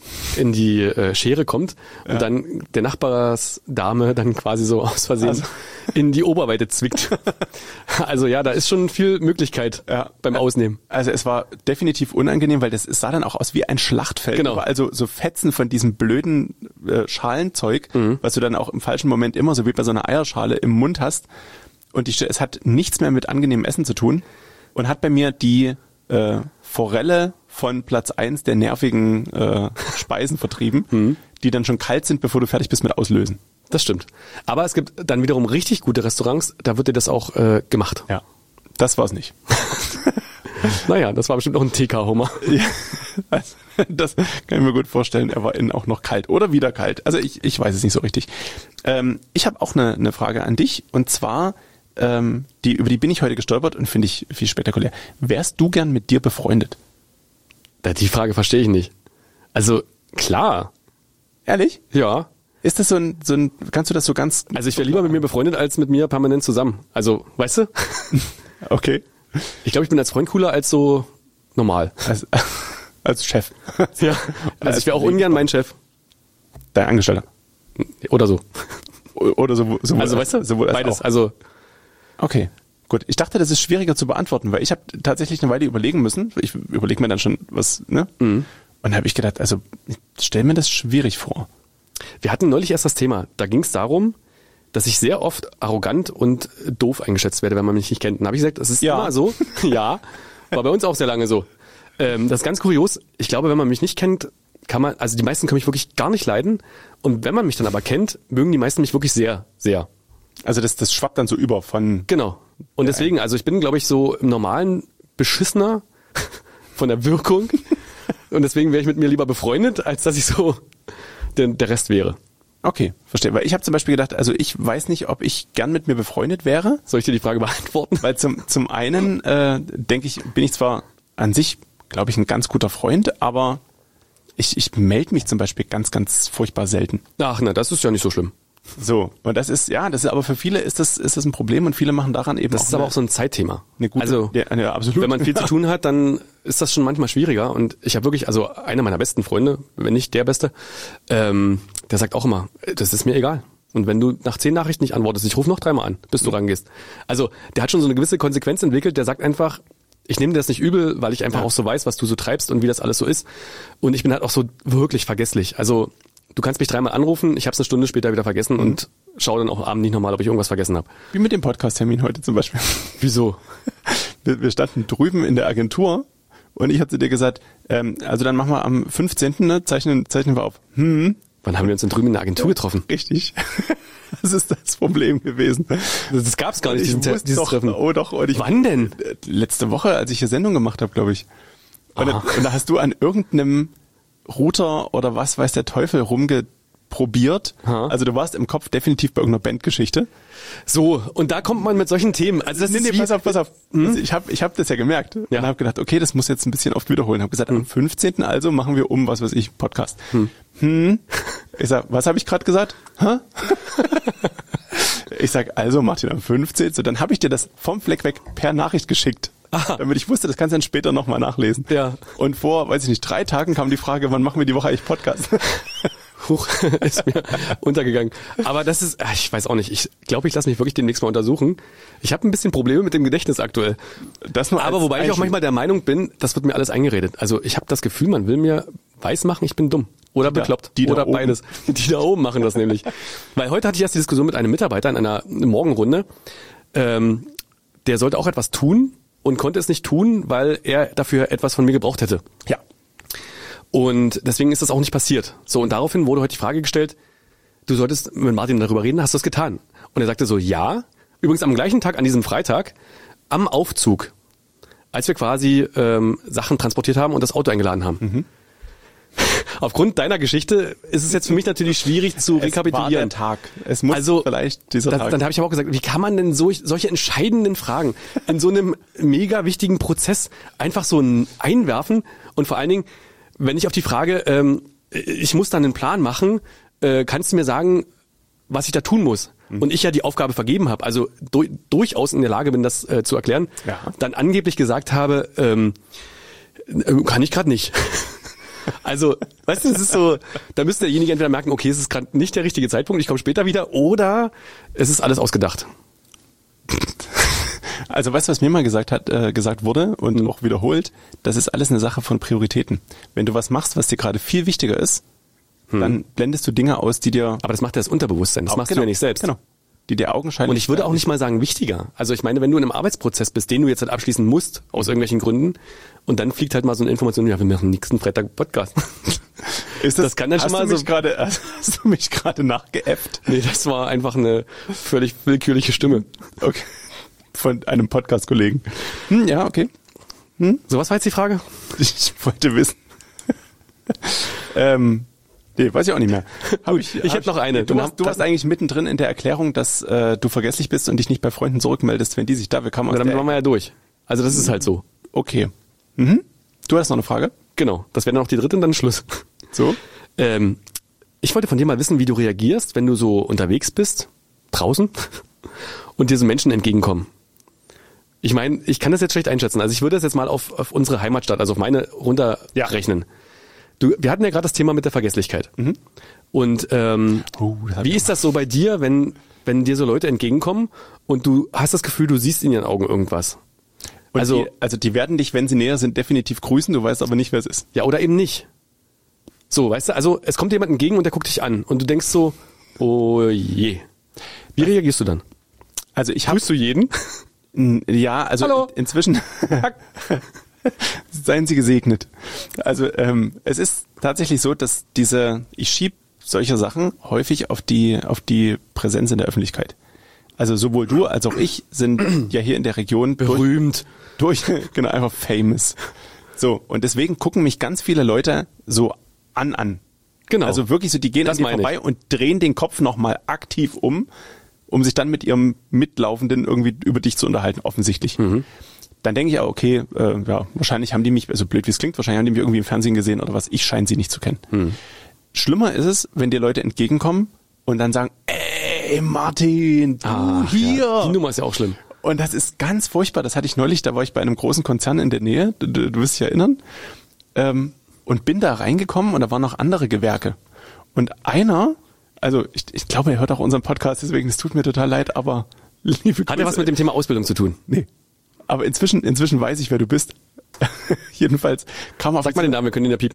Schere kommt und dann der Nachbarsdame dann quasi so aus Versehen in die Oberweite zwickt. Also ja, da ist schon viel Möglichkeit beim Ausnehmen. Also es war definitiv unangenehm, weil es sah dann auch aus wie ein Schlachtfeld. Genau. Also so Fetzen von diesem blöden Schalenzeug, was du dann auch im falschen Moment immer so wie bei so einer Eierschale im Mund hast. Und es hat nichts mehr mit angenehmem Essen zu tun und hat bei mir die Forelle von Platz 1 der nervigen Speisen vertrieben, die dann schon kalt sind, bevor du fertig bist mit Auslösen. Das stimmt. Aber es gibt dann wiederum richtig gute Restaurants, da wird dir das auch gemacht. Ja, das war's nicht. Naja, das war bestimmt noch ein TK-Hummer. Ja, also, das kann ich mir gut vorstellen. Er war innen auch noch kalt oder wieder kalt. Also ich weiß es nicht so richtig. Ich habe auch eine Frage an dich und zwar über die bin ich heute gestolpert und finde ich viel spektakulär. Wärst du gern mit dir befreundet? Die Frage verstehe ich nicht. Also, klar. Ehrlich? Ja. Ist das so ein, kannst du das so ganz... Also ich wäre lieber mit mir befreundet, als mit mir permanent zusammen. Also, weißt du? Okay. Ich glaube, ich bin als Freund cooler als so normal. Als Chef. Ja. Also ich wäre auch ungern mein Chef. Dein Angestellter. Oder so. Oder so. Also weißt du, sowohl beides. Auch. Also okay, gut. Ich dachte, das ist schwieriger zu beantworten, weil ich habe tatsächlich eine Weile überlegen müssen. Ich überlege mir dann schon was, ne? Und da habe ich gedacht, also ich stell mir das schwierig vor. Wir hatten neulich erst das Thema. Da ging es darum, dass ich sehr oft arrogant und doof eingeschätzt werde, wenn man mich nicht kennt. Dann habe ich gesagt, das ist immer so. Ja, war bei uns auch sehr lange so. Das ist ganz kurios. Ich glaube, wenn man mich nicht kennt, also die meisten können mich wirklich gar nicht leiden. Und wenn man mich dann aber kennt, mögen die meisten mich wirklich sehr, sehr. Also das schwappt dann so über von... Genau. Und deswegen, also ich bin, glaube ich, so im Normalen beschissener von der Wirkung. Und deswegen wäre ich mit mir lieber befreundet, als dass ich so der Rest wäre. Okay, verstehe. Weil ich habe zum Beispiel gedacht, also ich weiß nicht, ob ich gern mit mir befreundet wäre. Soll ich dir die Frage beantworten? Weil zum einen, denke ich, bin ich zwar an sich, glaube ich, ein ganz guter Freund, aber ich melde mich zum Beispiel ganz, ganz furchtbar selten. Ach, na, das ist ja nicht so schlimm. So, und das ist aber für viele ist das ein Problem und viele machen daran eben das ist aber auch so ein Zeitthema. Eine gute, also, ja, absolut. Wenn man viel zu tun hat, dann ist das schon manchmal schwieriger und ich habe wirklich, also einer meiner besten Freunde, wenn nicht der Beste, der sagt auch immer, das ist mir egal. Und wenn du nach 10 Nachrichten nicht antwortest, ich rufe noch 3-mal an, bis du rangehst. Also, der hat schon so eine gewisse Konsequenz entwickelt, der sagt einfach, ich nehme dir das nicht übel, weil ich einfach auch so weiß, was du so treibst und wie das alles so ist. Und ich bin halt auch so wirklich vergesslich. Also, du kannst mich 3-mal anrufen, ich habe es eine Stunde später wieder vergessen und schaue dann auch abends nicht nochmal, ob ich irgendwas vergessen habe. Wie mit dem Podcast-Termin heute zum Beispiel. Wieso? Wir standen drüben in der Agentur und ich hatte dir gesagt, also dann machen wir am 15. Ne, zeichnen wir auf. Wann haben wir uns denn drüben in der Agentur getroffen? Richtig. Das ist das Problem gewesen. Das gab's gar nicht, dieses Treffen. Oh doch. Wann denn? Letzte Woche, als ich hier Sendung gemacht habe, glaube ich. Und da hast du an irgendeinem Router oder was weiß der Teufel rumgeprobiert. Also du warst im Kopf definitiv bei irgendeiner Bandgeschichte. So, und da kommt man mit solchen Themen. Also das ist pass auf. Also ich hab das ja gemerkt. Und habe gedacht, okay, das muss jetzt ein bisschen oft wiederholen. Habe gesagt, am 15. also machen wir was weiß ich, Podcast. Ich sag, was habe ich gerade gesagt? Ich sag, also Martin, am 15. So, dann habe ich dir das vom Fleck weg per Nachricht geschickt. Damit ich wusste, das kannst du dann später nochmal nachlesen. Ja. Und vor, 3 Tagen kam die Frage, wann machen wir die Woche eigentlich Podcast? Huch, ist mir untergegangen. Aber das ist, ich weiß auch nicht, ich glaube, ich lasse mich wirklich demnächst mal untersuchen. Ich habe ein bisschen Probleme mit dem Gedächtnis aktuell. Aber wobei ich auch manchmal der Meinung bin, das wird mir alles eingeredet. Also ich habe das Gefühl, man will mir weismachen, ich bin dumm. Oder bekloppt. Oder beides. Die da oben machen das nämlich. Weil heute hatte ich erst die Diskussion mit einem Mitarbeiter in einer Morgenrunde. Der sollte auch etwas tun und konnte es nicht tun, weil er dafür etwas von mir gebraucht hätte. Ja. Und deswegen ist das auch nicht passiert. So, und daraufhin wurde heute die Frage gestellt, du solltest mit Martin darüber reden, hast du das getan? Und er sagte so, ja. Übrigens am gleichen Tag, an diesem Freitag, am Aufzug, als wir quasi Sachen transportiert haben und das Auto eingeladen haben. Mhm. Aufgrund deiner Geschichte ist es jetzt für mich natürlich schwierig zu rekapitulieren. Es war der Tag. Es muss vielleicht dieser Tag. Dann habe ich aber auch gesagt, wie kann man denn solche entscheidenden Fragen in so einem mega wichtigen Prozess einfach so einwerfen? Und vor allen Dingen, wenn ich auf die Frage, ich muss dann einen Plan machen, kannst du mir sagen, was ich da tun muss? Und ich ja die Aufgabe vergeben habe, also durchaus in der Lage bin, das zu erklären, dann angeblich gesagt habe, kann ich gerade nicht. Also, weißt du, es ist so, da müsste derjenige entweder merken, okay, es ist gerade nicht der richtige Zeitpunkt, ich komme später wieder, oder es ist alles ausgedacht. Also, weißt du, was mir mal gesagt wurde und auch wiederholt, das ist alles eine Sache von Prioritäten. Wenn du was machst, was dir gerade viel wichtiger ist, dann blendest du Dinge aus, die dir... Aber das macht ja das Unterbewusstsein, das machst du ja nicht selbst. Genau. Die dir augenscheinlich... Und ich würde auch nicht mal sagen wichtiger. Also ich meine, wenn du in einem Arbeitsprozess bist, den du jetzt halt abschließen musst, aus irgendwelchen Gründen, und dann fliegt halt mal so eine Information, ja, wir machen nächsten Freitag Podcast. Das kann dann schon mal so... Hast du mich gerade nachgeäfft? Nee, das war einfach eine völlig willkürliche Stimme. Okay. Von einem Podcast-Kollegen. Ja, okay. So, was war jetzt die Frage? Ich wollte wissen. Nee, weiß ich auch nicht mehr. Ich hätte noch eine. Du warst eigentlich mittendrin in der Erklärung, dass du vergesslich bist und dich nicht bei Freunden zurückmeldest, wenn die sich da willkommen. Dann waren wir ja durch. Also das ist halt so. Okay. Mhm. Du hast noch eine Frage? Genau. Das wäre dann noch die dritte und dann Schluss. So? Ich wollte von dir mal wissen, wie du reagierst, wenn du so unterwegs bist, draußen, und dir so Menschen entgegenkommen. Ich meine, ich kann das jetzt schlecht einschätzen. Also ich würde das jetzt mal auf unsere Heimatstadt, also auf meine runterrechnen. Wir hatten ja gerade das Thema mit der Vergesslichkeit. Mhm. Und wie ist das so bei dir, wenn dir so Leute entgegenkommen und du hast das Gefühl, du siehst in ihren Augen irgendwas? Und die werden dich, wenn sie näher sind, definitiv grüßen, du weißt aber nicht, wer es ist. Ja, oder eben nicht. So, weißt du, also es kommt jemand entgegen und der guckt dich an und du denkst so, oh je. Wie reagierst du dann? Also grüßt du jeden? Ja, also Hallo. Inzwischen... Seien Sie gesegnet. Also es ist tatsächlich so, dass ich schiebe solche Sachen häufig auf die Präsenz in der Öffentlichkeit. Also sowohl du als auch ich sind ja hier in der Region berühmt, genau, einfach famous. So, und deswegen gucken mich ganz viele Leute so an. Genau. Also wirklich so, die gehen an dir vorbei und drehen den Kopf nochmal aktiv um sich dann mit ihrem Mitlaufenden irgendwie über dich zu unterhalten, offensichtlich. Mhm. Dann denke ich ja, okay, wahrscheinlich haben die mich, also blöd wie es klingt, wahrscheinlich haben die mich irgendwie im Fernsehen gesehen oder was, ich scheine sie nicht zu kennen. Schlimmer ist es, wenn dir Leute entgegenkommen und dann sagen, ey Martin, du hier. Ja. Die Nummer ist ja auch schlimm. Und das ist ganz furchtbar, das hatte ich neulich, da war ich bei einem großen Konzern in der Nähe, du wirst dich erinnern, und bin da reingekommen und da waren noch andere Gewerke. Und einer, also ich glaube, er hört auch unseren Podcast, deswegen, es tut mir total leid, aber liebe Grüße. Hat er was mit dem Thema Ausbildung zu tun? Nee. Aber inzwischen weiß ich, wer du bist. Jedenfalls kam auf... Sag mal den Namen, wir können ihn ja piepen.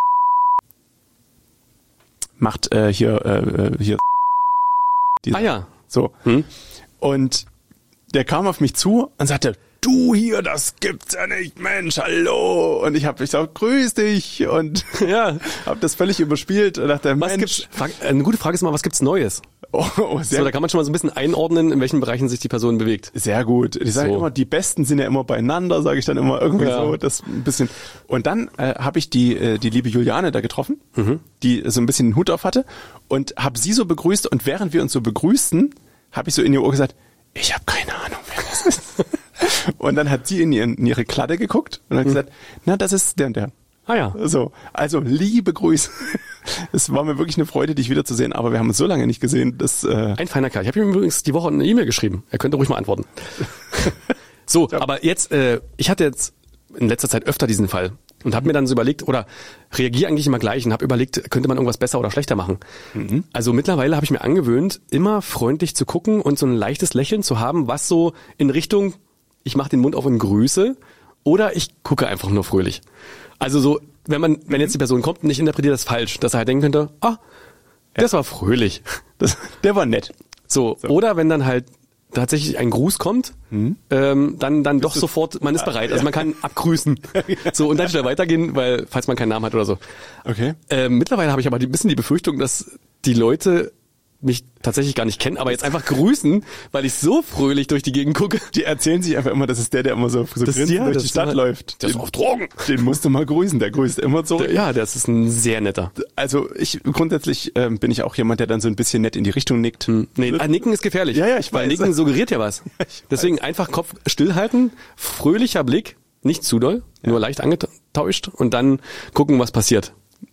Macht hier... Ja. So. Und der kam auf mich zu und sagte, du hier, das gibt's ja nicht, Mensch, hallo. Und ich sag, grüß dich. Und hab das völlig überspielt und dachte, Mensch... Eine gute Frage ist mal, was gibt's Neues? Sehr da kann man schon mal so ein bisschen einordnen, in welchen Bereichen sich die Person bewegt. Sehr gut. Ich sage immer, die Besten sind ja immer beieinander, sage ich dann immer irgendwie so, das ein bisschen. Und dann habe ich die liebe Juliane da getroffen, die so ein bisschen den Hut auf hatte und habe sie so begrüßt und während wir uns so begrüßten, habe ich so in ihr Ohr gesagt, ich habe keine Ahnung, wer das ist. Und dann hat sie in ihre Kladde geguckt und hat gesagt, na, das ist der und der. Ah ja. So, also liebe Grüße. Es war mir wirklich eine Freude, dich wiederzusehen, aber wir haben uns so lange nicht gesehen, dass... Ein feiner Kerl. Ich habe ihm übrigens die Woche eine E-Mail geschrieben. Er könnte ruhig mal antworten. So, aber jetzt, ich hatte jetzt in letzter Zeit öfter diesen Fall und habe mir dann so überlegt, oder reagiere eigentlich immer gleich und habe überlegt, könnte man irgendwas besser oder schlechter machen. Also mittlerweile habe ich mir angewöhnt, immer freundlich zu gucken und so ein leichtes Lächeln zu haben, was so in Richtung, ich mache den Mund auf und grüße, oder ich gucke einfach nur fröhlich. Also so, wenn jetzt die Person kommt und ich interpretiere das falsch, dass er halt denken könnte, das war fröhlich. Der war nett. So, oder wenn dann halt tatsächlich ein Gruß kommt, dann doch sofort, man ist bereit. Also man kann abgrüßen. So, und dann schnell weitergehen, weil, falls man keinen Namen hat oder so. Okay. Mittlerweile habe ich aber ein bisschen die Befürchtung, dass die Leute mich tatsächlich gar nicht kennen, aber jetzt einfach grüßen, weil ich so fröhlich durch die Gegend gucke. Die erzählen sich einfach immer, das ist der immer so grinsend durch die Stadt läuft. Der ist auf Drogen. Den musst du mal grüßen, der grüßt immer so. Ja, das ist ein sehr netter. Also grundsätzlich bin ich auch jemand, der dann so ein bisschen nett in die Richtung nickt. Nee, Nicken ist gefährlich. Ja, ich weiß. Weil Nicken suggeriert ja was. Deswegen einfach Kopf stillhalten, fröhlicher Blick, nicht zu doll, nur leicht angetauscht und dann gucken, was passiert.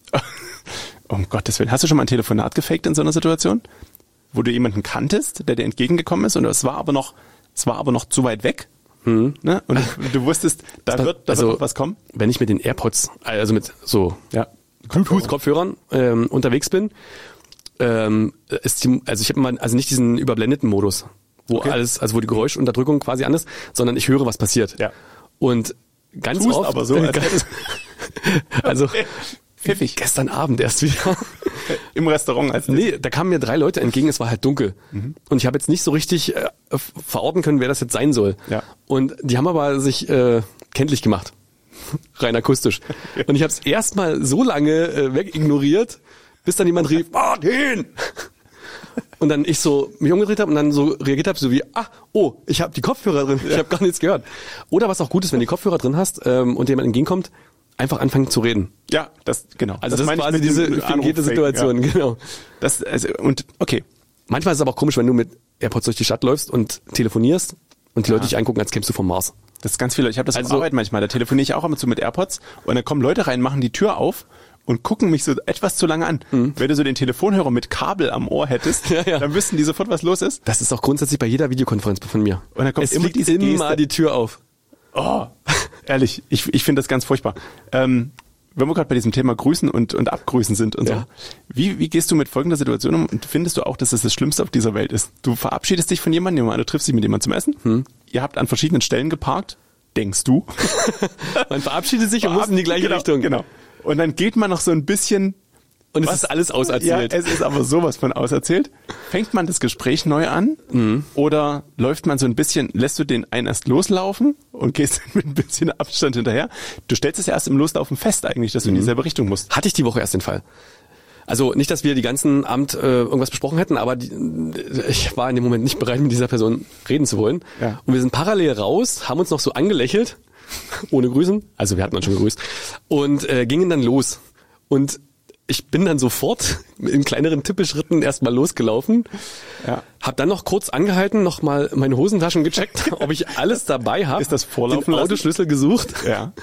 Um Gottes Willen. Hast du schon mal ein Telefonat gefaked in so einer Situation? Wo du jemanden kanntest, der dir entgegengekommen ist und es war aber noch zu weit weg? Ne? Und du wusstest, da wird noch was kommen? Wenn ich mit den AirPods, also mit so Bluetooth-Kopfhörern unterwegs bin, ich habe mal, also nicht diesen überblendeten Modus, wo wo die Geräuschunterdrückung quasi an ist, sondern ich höre, was passiert. Ja. Und ganz oft, aber so, also pfiffig. Gestern Abend erst wieder. Im Restaurant? Nee, da kamen mir 3 Leute entgegen, es war halt dunkel. Und ich habe jetzt nicht so richtig verorten können, wer das jetzt sein soll. Ja. Und die haben aber sich kenntlich gemacht. Rein akustisch. Und ich habe es erstmal so lange wegignoriert, bis dann jemand rief, Martin! Und dann ich so mich umgedreht habe und dann so reagiert habe, so wie, ich habe die Kopfhörer drin, ich habe gar nichts gehört. Oder was auch gut ist, wenn du die Kopfhörer drin hast und jemand entgegenkommt, einfach anfangen zu reden. Ja, genau. Also das ist quasi diese fingierte Situation, genau. Okay. Manchmal ist es aber auch komisch, wenn du mit AirPods durch die Stadt läufst und telefonierst und die Leute dich angucken, als kämst du vom Mars. Das ist ganz viel. Ich habe das auf Arbeit manchmal. Da telefoniere ich auch immer mit AirPods und dann kommen Leute rein, machen die Tür auf und gucken mich so etwas zu lange an. Wenn du so den Telefonhörer mit Kabel am Ohr hättest, dann wüssten die sofort, was los ist. Das ist auch grundsätzlich bei jeder Videokonferenz von mir. Und dann kommt immer die Tür auf. Oh, ehrlich, ich finde das ganz furchtbar. Wenn wir gerade bei diesem Thema Grüßen und Abgrüßen sind und so. Wie gehst du mit folgender Situation um und findest du auch, dass das Schlimmste auf dieser Welt ist? Du verabschiedest dich von jemandem, du triffst dich mit jemandem zum Essen, ihr habt an verschiedenen Stellen geparkt, denkst du. Man verabschiedet sich und muss in die gleiche Richtung. Genau. Und dann geht man noch so ein bisschen... Und es ist alles auserzählt. Ja, es ist aber sowas von auserzählt. Fängt man das Gespräch neu an oder läuft man so ein bisschen, lässt du den einen erst loslaufen und gehst mit ein bisschen Abstand hinterher? Du stellst es ja erst im Loslaufen fest eigentlich, dass du in dieselbe Richtung musst. Hatte ich die Woche erst den Fall. Also nicht, dass wir die ganzen Abend irgendwas besprochen hätten, aber ich war in dem Moment nicht bereit, mit dieser Person reden zu wollen. Ja. Und wir sind parallel raus, haben uns noch so angelächelt, ohne Grüßen, also wir hatten uns schon gegrüßt, und gingen dann los. Und ich bin dann sofort in kleineren Tippelschritten erstmal losgelaufen, hab dann noch kurz angehalten, nochmal meine Hosentaschen gecheckt, ob ich alles dabei habe. Ist das Vorlaufen den Autoschlüssel gesucht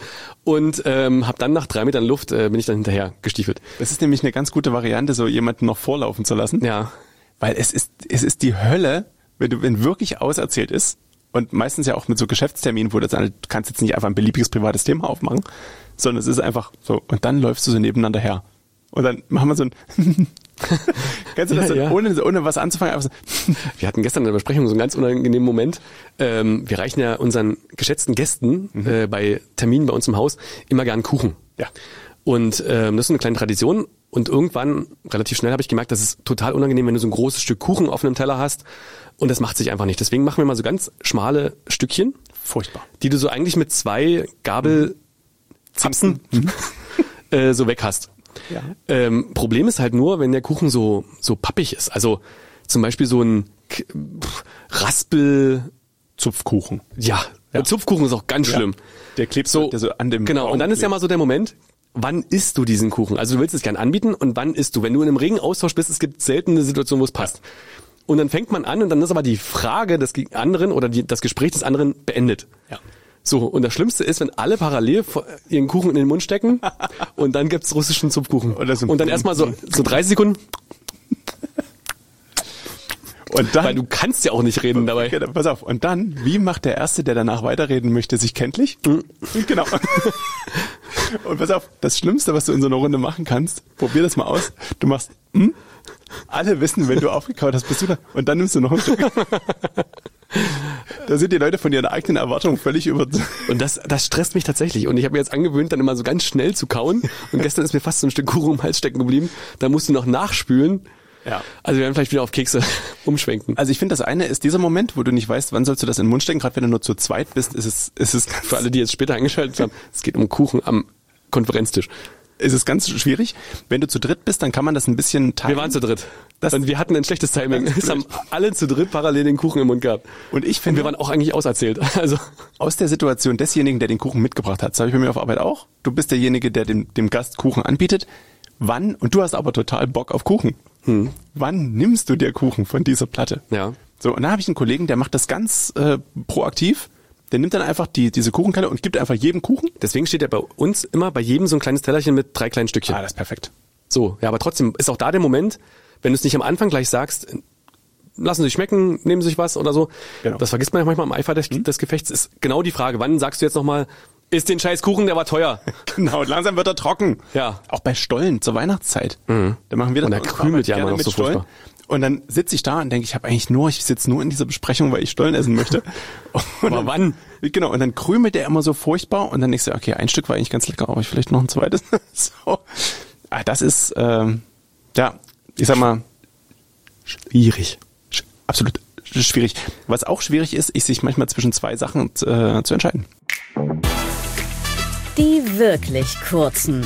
und hab dann nach 3 Metern Luft bin ich dann hinterher gestiefelt. Das ist nämlich eine ganz gute Variante, so jemanden noch vorlaufen zu lassen. Ja. Weil es ist die Hölle, wenn wirklich auserzählt ist und meistens ja auch mit so Geschäftsterminen, wo du kannst jetzt nicht einfach ein beliebiges privates Thema aufmachen, sondern es ist einfach so und dann läufst du so nebeneinander her. Und dann machen wir so ein kennst du das ohne was anzufangen? Einfach so wir hatten gestern in der Besprechung so einen ganz unangenehmen Moment. Wir reichen ja unseren geschätzten Gästen bei Terminen bei uns im Haus immer gern Kuchen. Ja. Und das ist eine kleine Tradition. Und irgendwann, relativ schnell, habe ich gemerkt, das ist total unangenehm, wenn du so ein großes Stück Kuchen auf einem Teller hast. Und das macht sich einfach nicht. Deswegen machen wir mal so ganz schmale Stückchen. Furchtbar. Die du so eigentlich mit 2 Gabelzapfen so weg hast. Ja. Problem ist halt nur, wenn der Kuchen so pappig ist. Also zum Beispiel so ein Zupfkuchen. Ja, der Zupfkuchen ist auch ganz schlimm. Der klebt so an dem Genau, Baum und dann ist klebt. ja mal so der Moment, wann isst du diesen Kuchen? Also du willst es gern anbieten und wann isst du? Wenn du in einem regen Austausch bist, es gibt selten eine Situation, wo es passt. Und dann fängt man an und dann ist aber die Frage des anderen oder das Gespräch des anderen beendet. Ja. So, und das Schlimmste ist, wenn alle parallel ihren Kuchen in den Mund stecken und dann gibt's russischen Zupfkuchen. Und dann erstmal so 30 Sekunden. Und dann, weil du kannst ja auch nicht reden dabei. Okay, pass auf. Und dann, wie macht der Erste, der danach weiterreden möchte, sich kenntlich? Genau. Und pass auf, das Schlimmste, was du in so einer Runde machen kannst, probier das mal aus. Du machst alle wissen, wenn du aufgekaut hast, bist du da. Und dann nimmst du noch ein Stück. Da sind die Leute von ihren eigenen Erwartungen völlig über. Und das stresst mich tatsächlich. Und ich habe mir jetzt angewöhnt, dann immer so ganz schnell zu kauen. Und gestern ist mir fast so ein Stück Kuchen im Hals stecken geblieben. Da musst du noch nachspülen. Ja. Also wir werden vielleicht wieder auf Kekse umschwenken. Also ich finde, das eine ist dieser Moment, wo du nicht weißt, wann sollst du das in den Mund stecken. Gerade wenn du nur zu zweit bist, ist es Für alle, die jetzt später eingeschaltet haben, es geht um Kuchen am Konferenztisch. ist es ganz schwierig. Wenn du zu dritt bist, dann kann man das ein bisschen teilen. Wir waren zu dritt. Das- Und wir hatten ein schlechtes Timing. Das ist Es haben alle zu dritt parallel den Kuchen im Mund gehabt. Und ich Und finde, wir waren auch eigentlich auserzählt. Also aus der Situation desjenigen, der den Kuchen mitgebracht hat, das habe ich bei mir auf Arbeit auch. Du bist derjenige, der dem Gast Kuchen anbietet. Wann, und du hast aber total Bock auf Kuchen. Wann nimmst du dir Kuchen von dieser Platte? Ja. So, und da habe ich einen Kollegen, der macht das ganz proaktiv. Der nimmt dann einfach diese Kuchenkelle und gibt einfach jedem Kuchen. Deswegen steht ja bei uns immer bei jedem so ein kleines Tellerchen mit 3 kleinen Stückchen. Das ist perfekt. So, ja, aber trotzdem ist auch da der Moment, wenn du es nicht am Anfang gleich sagst, lassen Sie sich schmecken, nehmen Sie sich was oder so. Genau. Das vergisst man ja manchmal im Eifer des Gefechts. Ist genau die Frage, wann sagst du jetzt nochmal, isst den scheiß Kuchen, der war teuer. Genau, und langsam wird er trocken. Ja. Auch bei Stollen zur Weihnachtszeit. Da machen wir das Und der bei uns krümelt ja gerne immer noch mit so Stollen. furchtbar. Und dann sitze ich da und denke, ich sitze nur in dieser Besprechung, weil ich Stollen essen möchte. Und Aber wann? Genau, und dann krümelt der immer so furchtbar und dann denkst du, okay, ein Stück war eigentlich ganz lecker, aber ich vielleicht noch ein zweites. So. Das ist, ja, ich sag mal, Schwierig. absolut schwierig. Was auch schwierig ist sich manchmal zwischen zwei Sachen zu entscheiden. Die wirklich kurzen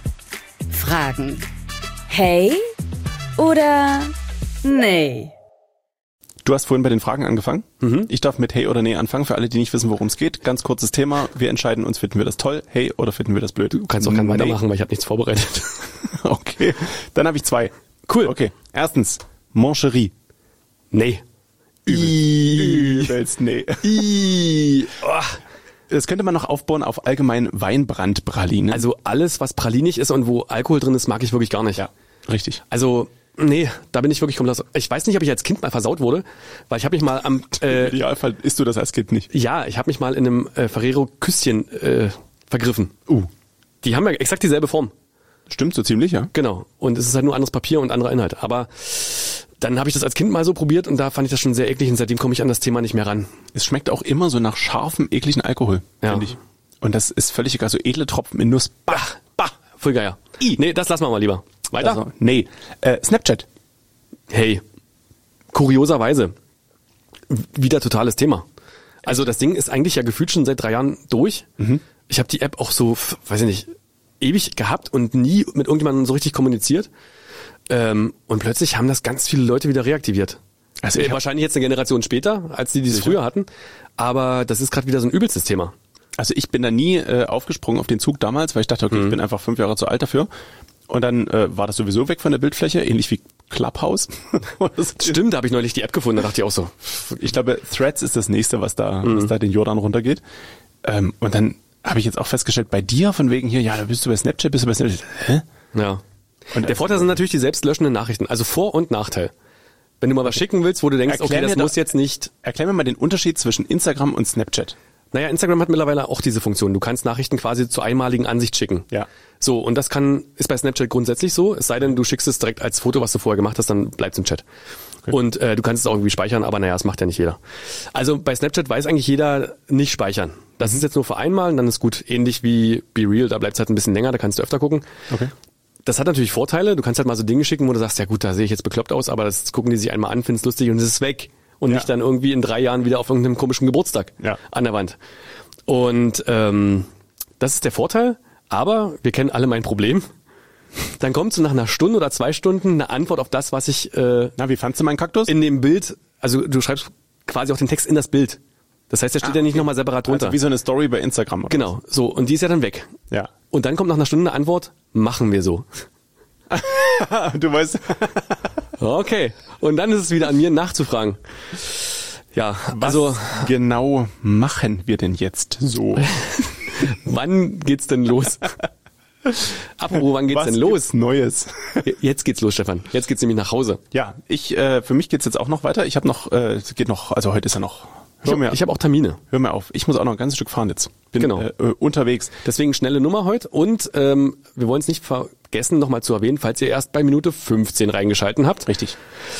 Fragen. Hey oder nee? Du hast vorhin bei den Fragen angefangen. Ich darf mit Hey oder Nee anfangen. Für alle, die nicht wissen, worum es geht. Ganz kurzes Thema. Wir entscheiden uns, finden wir das toll, Hey, oder finden wir das blöd. Du kannst auch gerne Nee. weitermachen, weil ich habe nichts vorbereitet. Okay, dann habe ich 2. Cool. Okay, erstens, Mancherie. Nee. Übelst nee. Oh. Das könnte man noch aufbauen auf allgemein Weinbrandpralinen. Also alles, was pralinig ist und wo Alkohol drin ist, mag ich wirklich gar nicht. ja, richtig. Also, nee, da bin ich wirklich komplett. Ich weiß nicht, ob ich als Kind mal versaut wurde, weil ich habe mich mal am Im Idealfall isst du das als Kind nicht. ja, ich habe mich mal in einem Ferrero-Küsschen vergriffen. Die haben ja exakt dieselbe Form. Stimmt, so ziemlich, ja. Genau. Und es ist halt nur anderes Papier und anderer Inhalt. Aber dann habe ich das als Kind mal so probiert und da fand ich das schon sehr eklig und seitdem komme ich an das Thema nicht mehr ran. Es schmeckt auch immer so nach scharfem, ekligen Alkohol, Ja. finde ich. Und das ist völlig egal. So edle Tropfen in Nuss. Bah, bah. Voll geil. Nee, das lassen wir mal lieber. Weiter? Also, nee. Snapchat. Hey, kurioserweise, wieder totales Thema. Also das Ding ist eigentlich ja gefühlt schon seit 3 Jahren durch. Ich habe die App auch so, weiß ich nicht, ewig gehabt und nie mit irgendjemandem so richtig kommuniziert. Und plötzlich haben das ganz viele Leute wieder reaktiviert. Also ich hab- wahrscheinlich jetzt eine Generation später, als die es Sicher. früher hatten. Aber das ist gerade wieder so ein übelstes Thema. Also ich bin da nie aufgesprungen auf den Zug damals, weil ich dachte, okay, ich bin einfach 5 Jahre zu alt dafür. Und dann war das sowieso weg von der Bildfläche, ähnlich wie Clubhouse. Stimmt, da habe ich neulich die App gefunden, da dachte ich auch so. Ich glaube, Threads ist das nächste, was da den Jordan runtergeht. Und dann habe ich jetzt auch festgestellt, bei dir von wegen hier, ja, da bist du bei Snapchat, bist du bei Snapchat. Hä? Ja. Und Der Vorteil sind natürlich die selbstlöschenden Nachrichten, also Vor- und Nachteil. Wenn du mal was schicken willst, wo du denkst, Erklär okay, das mir muss doch- jetzt nicht. Erklär mir mal den Unterschied zwischen Instagram und Snapchat. Naja, Instagram hat mittlerweile auch diese Funktion. Du kannst Nachrichten quasi zur einmaligen Ansicht schicken. Ja. So, und das ist bei Snapchat grundsätzlich so, es sei denn, du schickst es direkt als Foto, was du vorher gemacht hast, dann bleibt's im Chat. Und du kannst es auch irgendwie speichern, aber naja, das macht ja nicht jeder. Also bei Snapchat weiß eigentlich jeder nicht speichern. Das ist jetzt nur für einmal und dann ist gut. Ähnlich wie BeReal, da bleibt's halt ein bisschen länger, da kannst du öfter gucken. Okay. Das hat natürlich Vorteile. Du kannst halt mal so Dinge schicken, wo du sagst, ja gut, da sehe ich jetzt bekloppt aus, aber das gucken die sich einmal an, finden's lustig und es ist weg. Und Ja. nicht dann irgendwie in 3 Jahren wieder auf irgendeinem komischen Geburtstag an der Wand. Und das ist der Vorteil, aber wir kennen alle mein Problem. Dann kommt so nach einer Stunde oder 2 Stunden eine Antwort auf das, was ich Na, wie fandst du meinen Kaktus? in dem Bild, also du schreibst quasi auch den Text in das Bild. Das heißt, der steht ja nicht nochmal separat drunter. Also wie so eine Story bei Instagram. oder Genau, so. Und die ist ja dann weg. was? Ja. Und dann kommt nach einer Stunde eine Antwort, machen wir so. Du weißt, Okay. Und dann ist es wieder an mir nachzufragen. Ja, also genau machen wir denn jetzt so? wann geht's denn los? Apropos, wann geht's Was denn los? gibt's Neues? Jetzt geht's los, Stefan. Jetzt geht's nämlich nach Hause. Ja, für mich geht's jetzt auch noch weiter. Ich habe noch, es geht noch, also heute ist ja noch. Ich hab auch Termine. Hör mir auf. Ich muss auch noch ein ganzes Stück fahren jetzt. Bin Genau. Unterwegs. Deswegen schnelle Nummer heute. Und wir wollen es nicht vergessen, nochmal zu erwähnen, falls ihr erst bei Minute 15 reingeschalten habt. Richtig.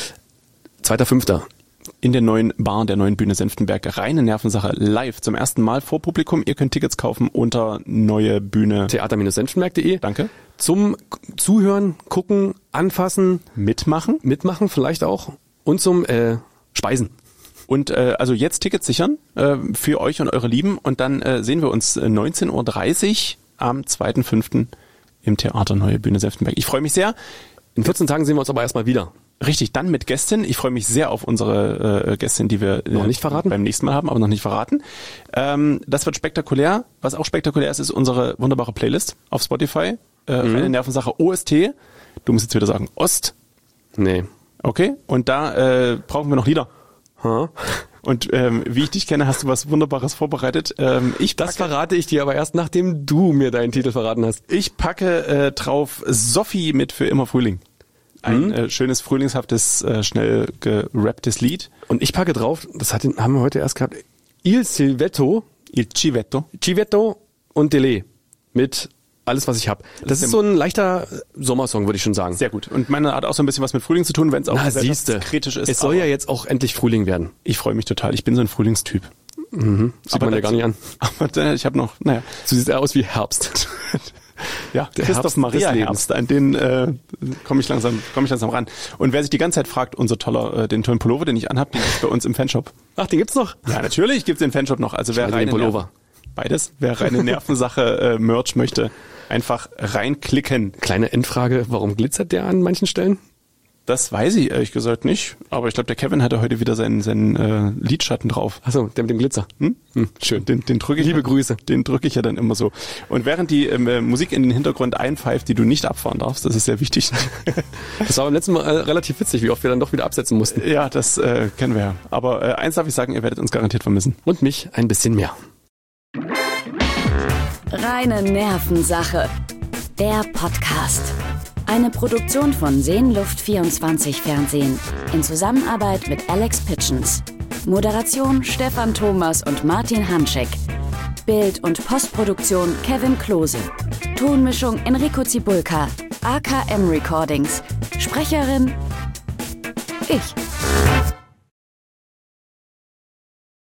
2.5. In der neuen Bar der neuen Bühne Senftenberg. Reine Nervensache live zum ersten Mal vor Publikum. Ihr könnt Tickets kaufen unter neue Bühne. Theater-senftenberg.de. Danke. zum Zuhören, gucken, anfassen, Mitmachen vielleicht auch und zum Speisen. und also jetzt Tickets sichern für euch und eure Lieben und dann sehen wir uns 19:30 Uhr am 2.5. im Theater Neue Bühne Senftenberg. Ich freue mich sehr. In 14 Tagen sehen wir uns aber erstmal wieder. Richtig, dann mit Gästin. Ich freue mich sehr auf unsere Gästin, die wir noch nicht verraten? Beim nächsten Mal haben, aber noch nicht verraten. Das wird spektakulär. Was auch spektakulär ist, ist unsere wunderbare Playlist auf Spotify. Eine Nervensache OST. Du musst jetzt wieder sagen Ost. Nee. Okay, und da brauchen wir noch Lieder. Huh? Und wie ich dich kenne, hast du was Wunderbares vorbereitet. Das verrate ich dir aber erst, nachdem du mir deinen Titel verraten hast. Ich packe drauf Sophie mit Für immer Frühling. Ein schönes, frühlingshaftes, schnell gerapptes Lied. Und ich packe drauf, haben wir heute erst gehabt, Il Civetto und Delay mit Alles, was ich hab. Das ist so ein leichter Sommersong, würde ich schon sagen. Sehr gut. Und meine hat auch so ein bisschen was mit Frühling zu tun, wenn es auch kritisch ist. Es soll ja jetzt auch endlich Frühling werden. Ich freue mich total. Ich bin so ein Frühlingstyp. Sieht man ja gar nicht an. Aber ich habe noch, naja. Du siehst eher aus wie Herbst. Ja, der Christoph Maria Herbst, an den komme ich langsam ran. Und wer sich die ganze Zeit fragt, den tollen Pullover, den ich anhab, den ist bei uns im Fanshop. Ach, den gibt's noch? Ja, natürlich gibt's den Fanshop noch. Also wer reine Pullover. Beides, wer reine Nervensache Merch möchte, einfach reinklicken. Kleine Endfrage, warum glitzert der an manchen Stellen? Das weiß ich ehrlich gesagt nicht, aber ich glaube, der Kevin hatte heute wieder seinen Lidschatten drauf. Achso, der mit dem Glitzer. Schön. Den drücke ich. Liebe Grüße. Den drücke ich ja dann immer so. Und während die Musik in den Hintergrund einpfeift, die du nicht abfahren darfst, das ist sehr wichtig. Das war beim letzten Mal relativ witzig, wie oft wir dann doch wieder absetzen mussten. Ja, das kennen wir ja. Aber eins darf ich sagen, ihr werdet uns garantiert vermissen. Und mich ein bisschen mehr. Reine Nervensache. Der Podcast. Eine Produktion von Seenluft24 Fernsehen in Zusammenarbeit mit Alex Pitchens. Moderation Stefan Thomas und Martin Hanschek. Bild- und Postproduktion Kevin Klose. Tonmischung Enrico Zibulka. AKM Recordings. Sprecherin ich.